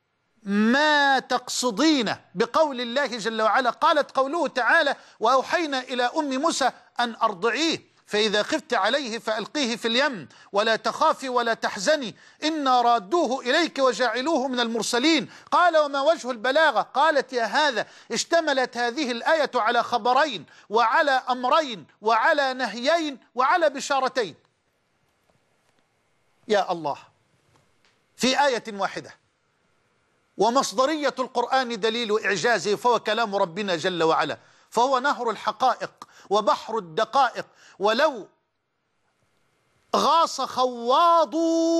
ما تقصدين بقول الله جل وعلا؟ قالت قوله تعالى وأوحينا إلى أم موسى أن أرضعيه فإذا خفت عليه فألقيه في اليم ولا تخافي ولا تحزني إنا رادوه إليك وجاعلوه من المرسلين. قال وما وجه البلاغة؟ قالت يا هذا اشتملت هذه الآية على خبرين وعلى أمرين وعلى نهيين وعلى بشارتين، يا الله، في آية واحدة. ومصدرية القرآن دليل إعجازه، فهو كلام ربنا جل وعلا، فهو نهر الحقائق وبحر الدقائق، ولو غاص خواض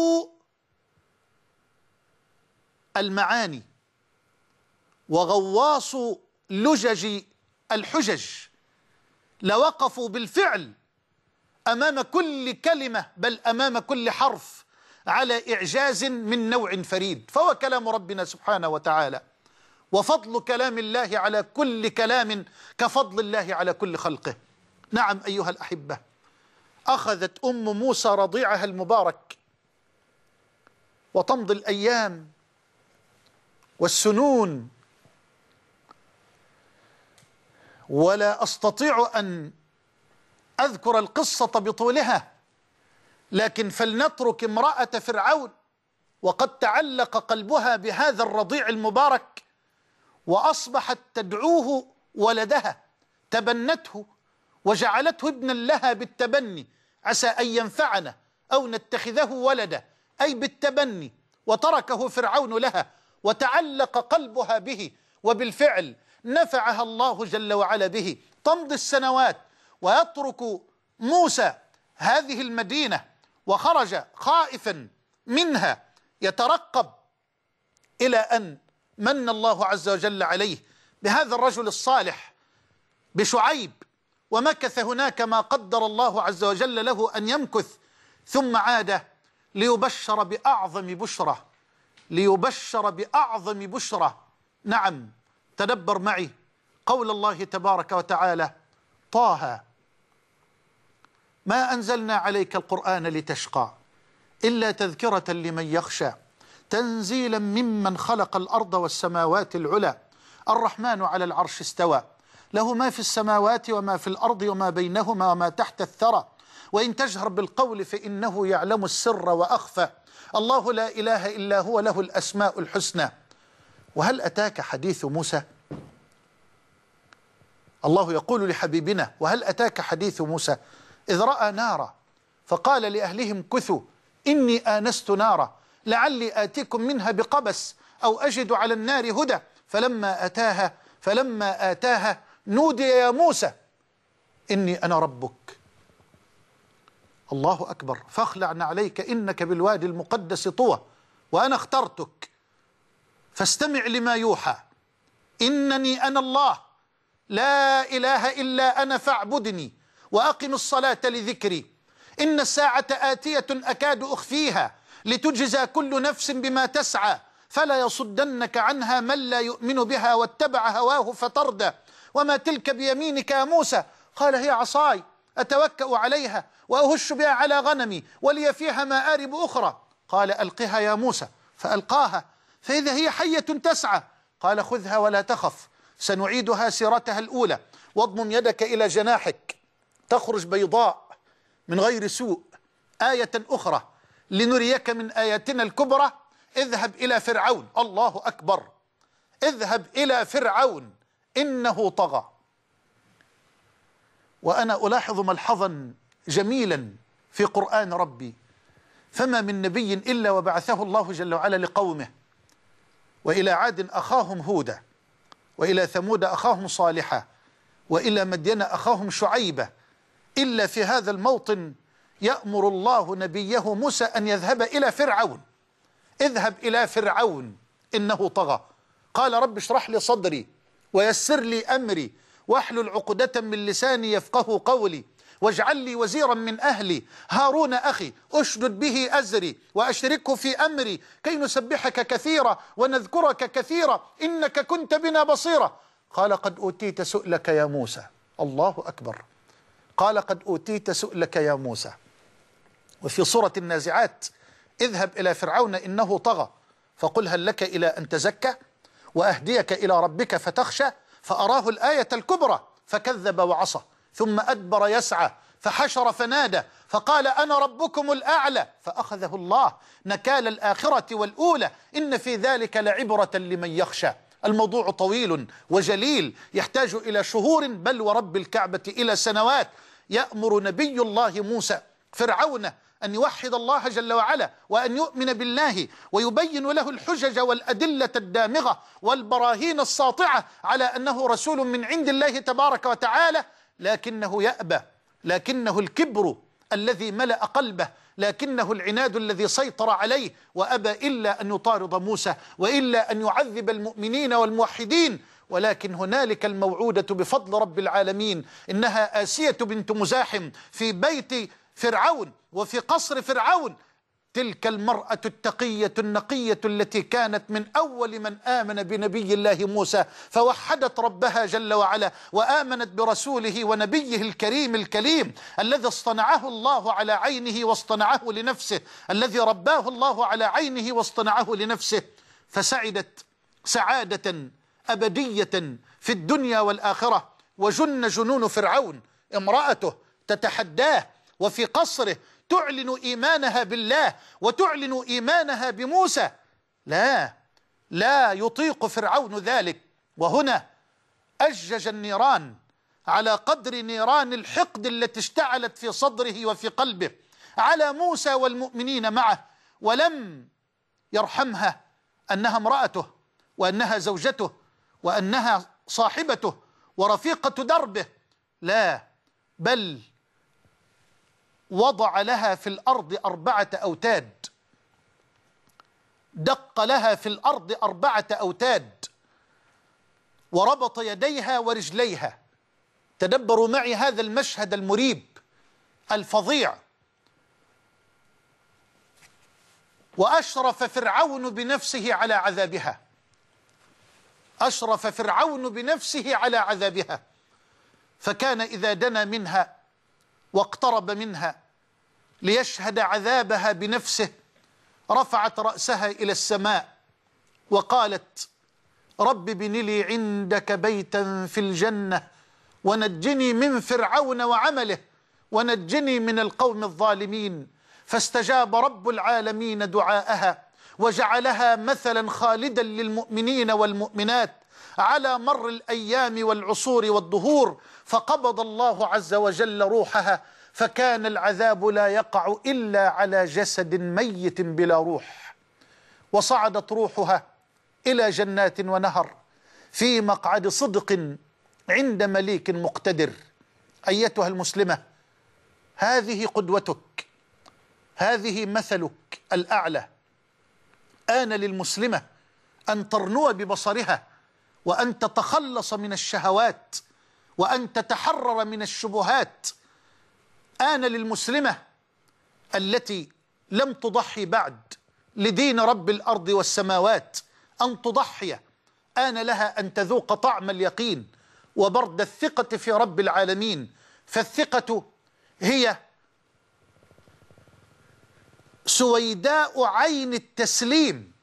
المعاني وغواص لجج الحجج لوقفوا بالفعل أمام كل كلمة، بل أمام كل حرف، على إعجاز من نوع فريد، فهو كلام ربنا سبحانه وتعالى، وفضل كلام الله على كل كلام كفضل الله على كل خلقه. نعم أيها الأحبة، أخذت أم موسى رضيعها المبارك، وتمضي الأيام والسنون، ولا أستطيع أن أذكر القصة بطولها، لكن فلنترك امرأة فرعون وقد تعلق قلبها بهذا الرضيع المبارك، وأصبحت تدعوه ولدها، تبنته وجعلته ابنا لها بالتبني، عسى أن ينفعنا أو نتخذه ولدا، أي بالتبني، وتركه فرعون لها وتعلق قلبها به، وبالفعل نفعها الله جل وعلا به. تمضي السنوات ويترك موسى هذه المدينة، وخرج خائفا منها يترقب، إلى أن من الله عز وجل عليه بهذا الرجل الصالح بشعيب، ومكث هناك ما قدر الله عز وجل له أن يمكث، ثم عاد ليبشر بأعظم بشرة، ليبشر بأعظم بشرة. نعم، تدبر معي قول الله تبارك وتعالى: طه ما أنزلنا عليك القرآن لتشقى إلا تذكرة لمن يخشى تنزيلا ممن خلق الأرض والسماوات العلى الرحمن على العرش استوى له ما في السماوات وما في الأرض وما بينهما وما تحت الثرى وإن تجهر بالقول فإنه يعلم السر وأخفى الله لا إله إلا هو له الأسماء الحسنى. وهل أتاك حديث موسى؟ الله يقول لحبيبنا: وهل أتاك حديث موسى إذ رأى نارا فقال لأهلهم كثوا إني آنست نارا لعلي آتيكم منها بقبس أو أجد على النار هدى فلما آتاها فلما آتاها نودي يا موسى إني أنا ربك. الله أكبر. فاخلع عليك إنك بالوادي المقدس طوى وأنا اخترتك فاستمع لما يوحى إنني أنا الله لا إله إلا أنا فاعبدني وأقم الصلاة لذكري إن الساعة آتية أكاد أخفيها لتجزى كل نفس بما تسعى فلا يصدنك عنها من لا يؤمن بها واتبع هواه فتردى وما تلك بيمينك يا موسى قال هي عصاي أتوكأ عليها وأهش بها على غنمي ولي فيها مآرب أخرى قال ألقها يا موسى فألقاها فإذا هي حية تسعى قال خذها ولا تخف سنعيدها سيرتها الأولى واضمم يدك إلى جناحك تخرج بيضاء من غير سوء آية أخرى لنريك من آياتنا الكبرى اذهب إلى فرعون. الله أكبر. اذهب إلى فرعون إنه طغى. وأنا ألاحظ ملحظا جميلا في قرآن ربي: فما من نبي إلا وبعثه الله جل وعلا لقومه وإلى عاد أخاهم هودا وإلى ثمود أخاهم صالحا وإلى مدين أخاهم شعيبة إلا في هذا الموطن يأمر الله نبيه موسى أن يذهب إلى فرعون. اذهب إلى فرعون إنه طغى. قال رب اشرح لي صدري ويسر لي أمري واحلل عقدة من لساني يفقه قولي واجعل لي وزيرا من أهلي هارون أخي أشدد به أزري وأشركه في أمري كي نسبحك كثيرا ونذكرك كثيرا إنك كنت بنا بصيرا. قال قد أوتيت سؤلك يا موسى. الله أكبر. قال قد أوتيت سؤلك يا موسى. وفي سورة النازعات: اذهب إلى فرعون إنه طغى فقل هل لك إلى أن تزكى وأهديك إلى ربك فتخشى فأراه الآية الكبرى فكذب وعصى ثم أدبر يسعى فحشر فنادى فقال أنا ربكم الأعلى فأخذه الله نكال الآخرة والأولى إن في ذلك لعبرة لمن يخشى. الموضوع طويل وجليل يحتاج إلى شهور بل ورب الكعبة إلى سنوات. يأمر نبي الله موسى فرعون أن يوحد الله جل وعلا وأن يؤمن بالله ويبين له الحجج والأدلة الدامغة والبراهين الساطعة على أنه رسول من عند الله تبارك وتعالى، لكنه يأبى، لكنه الكبر الذي ملأ قلبه، لكنه العناد الذي سيطر عليه وأبى إلا أن يطارد موسى وإلا أن يعذب المؤمنين والموحدين. ولكن هنالك الموعودة بفضل رب العالمين إنها آسية بنت مزاحم في بيت فرعون وفي قصر فرعون، تلك المرأة التقية النقية التي كانت من أول من آمن بنبي الله موسى فوحدت ربها جل وعلا وآمنت برسوله ونبيه الكريم الكليم الذي اصطنعه الله على عينه واصطنعه لنفسه، الذي رباه الله على عينه واصطنعه لنفسه. فسعدت سعادة أبدية في الدنيا والآخرة. وجن جنون فرعون، امرأته تتحداه وفي قصره تعلن إيمانها بالله وتعلن إيمانها بموسى. لا لا يطيق فرعون ذلك. وهنا أجج النيران على قدر نيران الحقد التي اشتعلت في صدره وفي قلبه على موسى والمؤمنين معه، ولم يرحمها أنها امرأته وأنها زوجته وأنها صاحبته ورفيقة دربه. لا، بل وضع لها في الأرض أربعة أوتاد، دق لها في الأرض أربعة أوتاد وربط يديها ورجليها. تدبروا معي هذا المشهد المريب الفظيع. وأشرف فرعون بنفسه على عذابها، أشرف فرعون بنفسه على عذابها، فكان إذا دنا منها واقترب منها ليشهد عذابها بنفسه رفعت رأسها إلى السماء وقالت: رب ابن لي عندك بيتا في الجنة ونجني من فرعون وعمله ونجني من القوم الظالمين. فاستجاب رب العالمين دعاءها وجعلها مثلا خالدا للمؤمنين والمؤمنات على مر الأيام والعصور والدهور. فقبض الله عز وجل روحها، فكان العذاب لا يقع إلا على جسد ميت بلا روح. وصعدت روحها إلى جنات ونهر في مقعد صدق عند مليك مقتدر. أيتها المسلمة، هذه قدوتك، هذه مثلك الأعلى. آن للمسلمة أن ترنو ببصرها وأن تتخلص من الشهوات وأن تتحرر من الشبهات. آن للمسلمة التي لم تضحي بعد لدين رب الأرض والسماوات أن تضحي. آن لها أن تذوق طعم اليقين وبرد الثقة في رب العالمين. فالثقة هي سويداء عين التسليم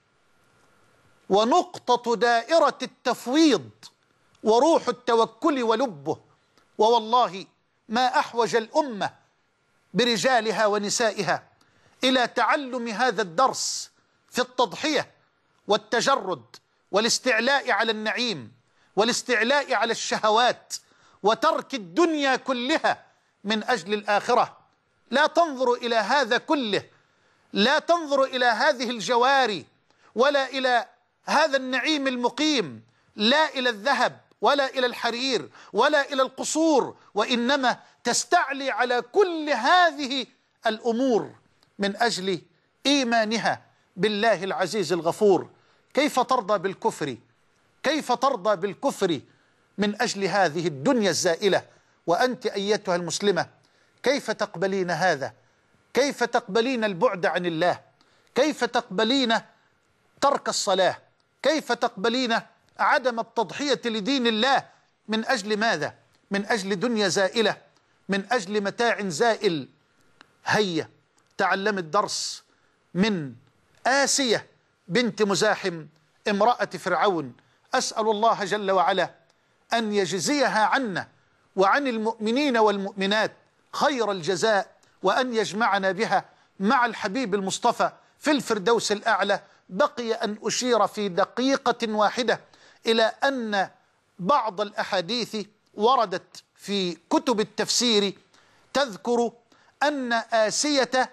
ونقطة دائرة التفويض وروح التوكل ولبه. ووالله ما أحوج الأمة برجالها ونسائها إلى تعلم هذا الدرس في التضحية والتجرد والاستعلاء على النعيم والاستعلاء على الشهوات وترك الدنيا كلها من أجل الآخرة. لا تنظر إلى هذا كله، لا تنظر إلى هذه الجواري ولا إلى هذا النعيم المقيم، لا إلى الذهب ولا إلى الحرير ولا إلى القصور، وإنما تستعلي على كل هذه الأمور من أجل إيمانها بالله العزيز الغفور. كيف ترضى بالكفر؟ كيف ترضى بالكفر من أجل هذه الدنيا الزائلة؟ وأنت أيتها المسلمة كيف تقبلين هذا؟ كيف تقبلين البعد عن الله؟ كيف تقبلين ترك الصلاة؟ كيف تقبلين عدم التضحية لدين الله؟ من أجل ماذا؟ من أجل دنيا زائلة، من أجل متاع زائل. هيا تعلم الدرس من آسية بنت مزاحم امرأة فرعون. أسأل الله جل وعلا أن يجزيها عنا وعن المؤمنين والمؤمنات خير الجزاء، وأن يجمعنا بها مع الحبيب المصطفى في الفردوس الأعلى. بقي أن أشير في دقيقة واحدة إلى أن بعض الأحاديث وردت في كتب التفسير تذكر أن آسية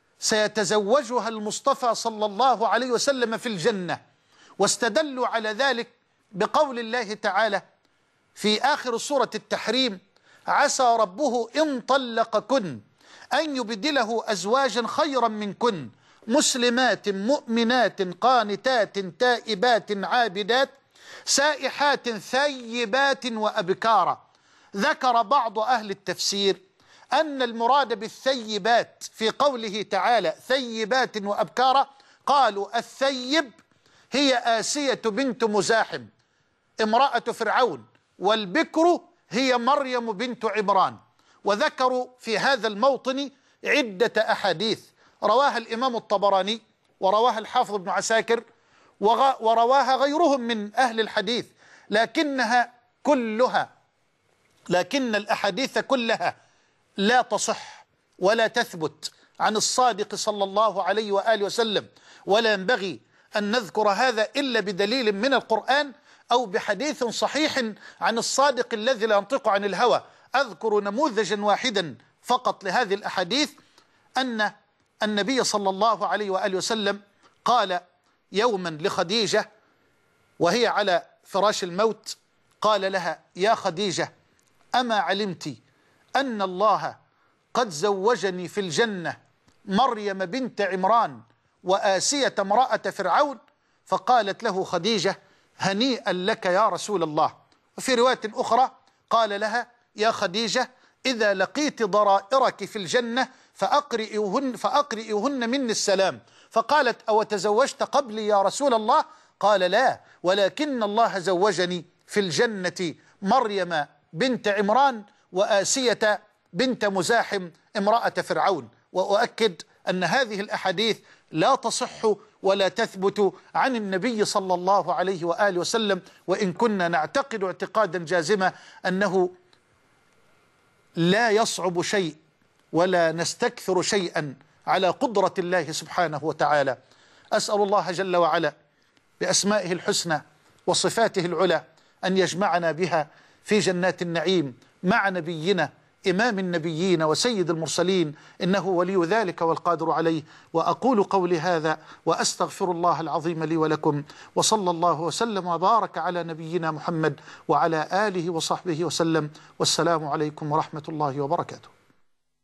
سيتزوجها المصطفى صلى الله عليه وسلم في الجنة، واستدلوا على ذلك بقول الله تعالى في آخر سورة التحريم: عسى ربه إن طلقكن أن يبدله أزواجا خيرا منكن مسلمات مؤمنات قانتات تائبات عابدات سائحات ثيبات وأبكارا. ذكر بعض أهل التفسير أن المراد بالثيبات في قوله تعالى ثيبات وأبكارا، قالوا الثيب هي آسية بنت مزاحم امرأة فرعون، والبكر هي مريم بنت عمران. وذكروا في هذا الموطن عدة أحاديث رواها الإمام الطبراني ورواها الحافظ ابن عساكر ورواها غيرهم من أهل الحديث، لكنها كلها لكن الأحاديث كلها لا تصح ولا تثبت عن الصادق صلى الله عليه وآله وسلم، ولا ينبغي أن نذكر هذا إلا بدليل من القرآن أو بحديث صحيح عن الصادق الذي لا ينطق عن الهوى. أذكر نموذجا واحدا فقط لهذه الأحاديث، أن النبي صلى الله عليه وآله وسلم قال يوما لخديجة وهي على فراش الموت، قال لها: يا خديجة، أما علمت أن الله قد زوجني في الجنة مريم بنت عمران وآسية امرأة فرعون؟ فقالت له خديجة: هنيئا لك يا رسول الله. وفي رواية أخرى قال لها: يا خديجة، إذا لقيت ضرائرك في الجنة فأقرئيهن, فأقرئيهن مني السلام. فقالت: أو تزوجت قبلي يا رسول الله؟ قال: لا، ولكن الله زوجني في الجنة مريم بنت عمران وآسية بنت مزاحم امرأة فرعون. وأؤكد أن هذه الأحاديث لا تصح ولا تثبت عن النبي صلى الله عليه وآله وسلم، وإن كنا نعتقد اعتقادا جازما أنه لا يصعب شيء ولا نستكثر شيئا على قدرة الله سبحانه وتعالى. أسأل الله جل وعلا بأسمائه الحسنى وصفاته العلى أن يجمعنا بها في جنات النعيم مع نبينا إمام النبيين وسيد المرسلين، إنه ولي ذلك والقادر عليه. وأقول قولي هذا وأستغفر الله العظيم لي ولكم، وصلى الله وسلم وبارك على نبينا محمد وعلى آله وصحبه وسلم، والسلام عليكم ورحمة الله وبركاته.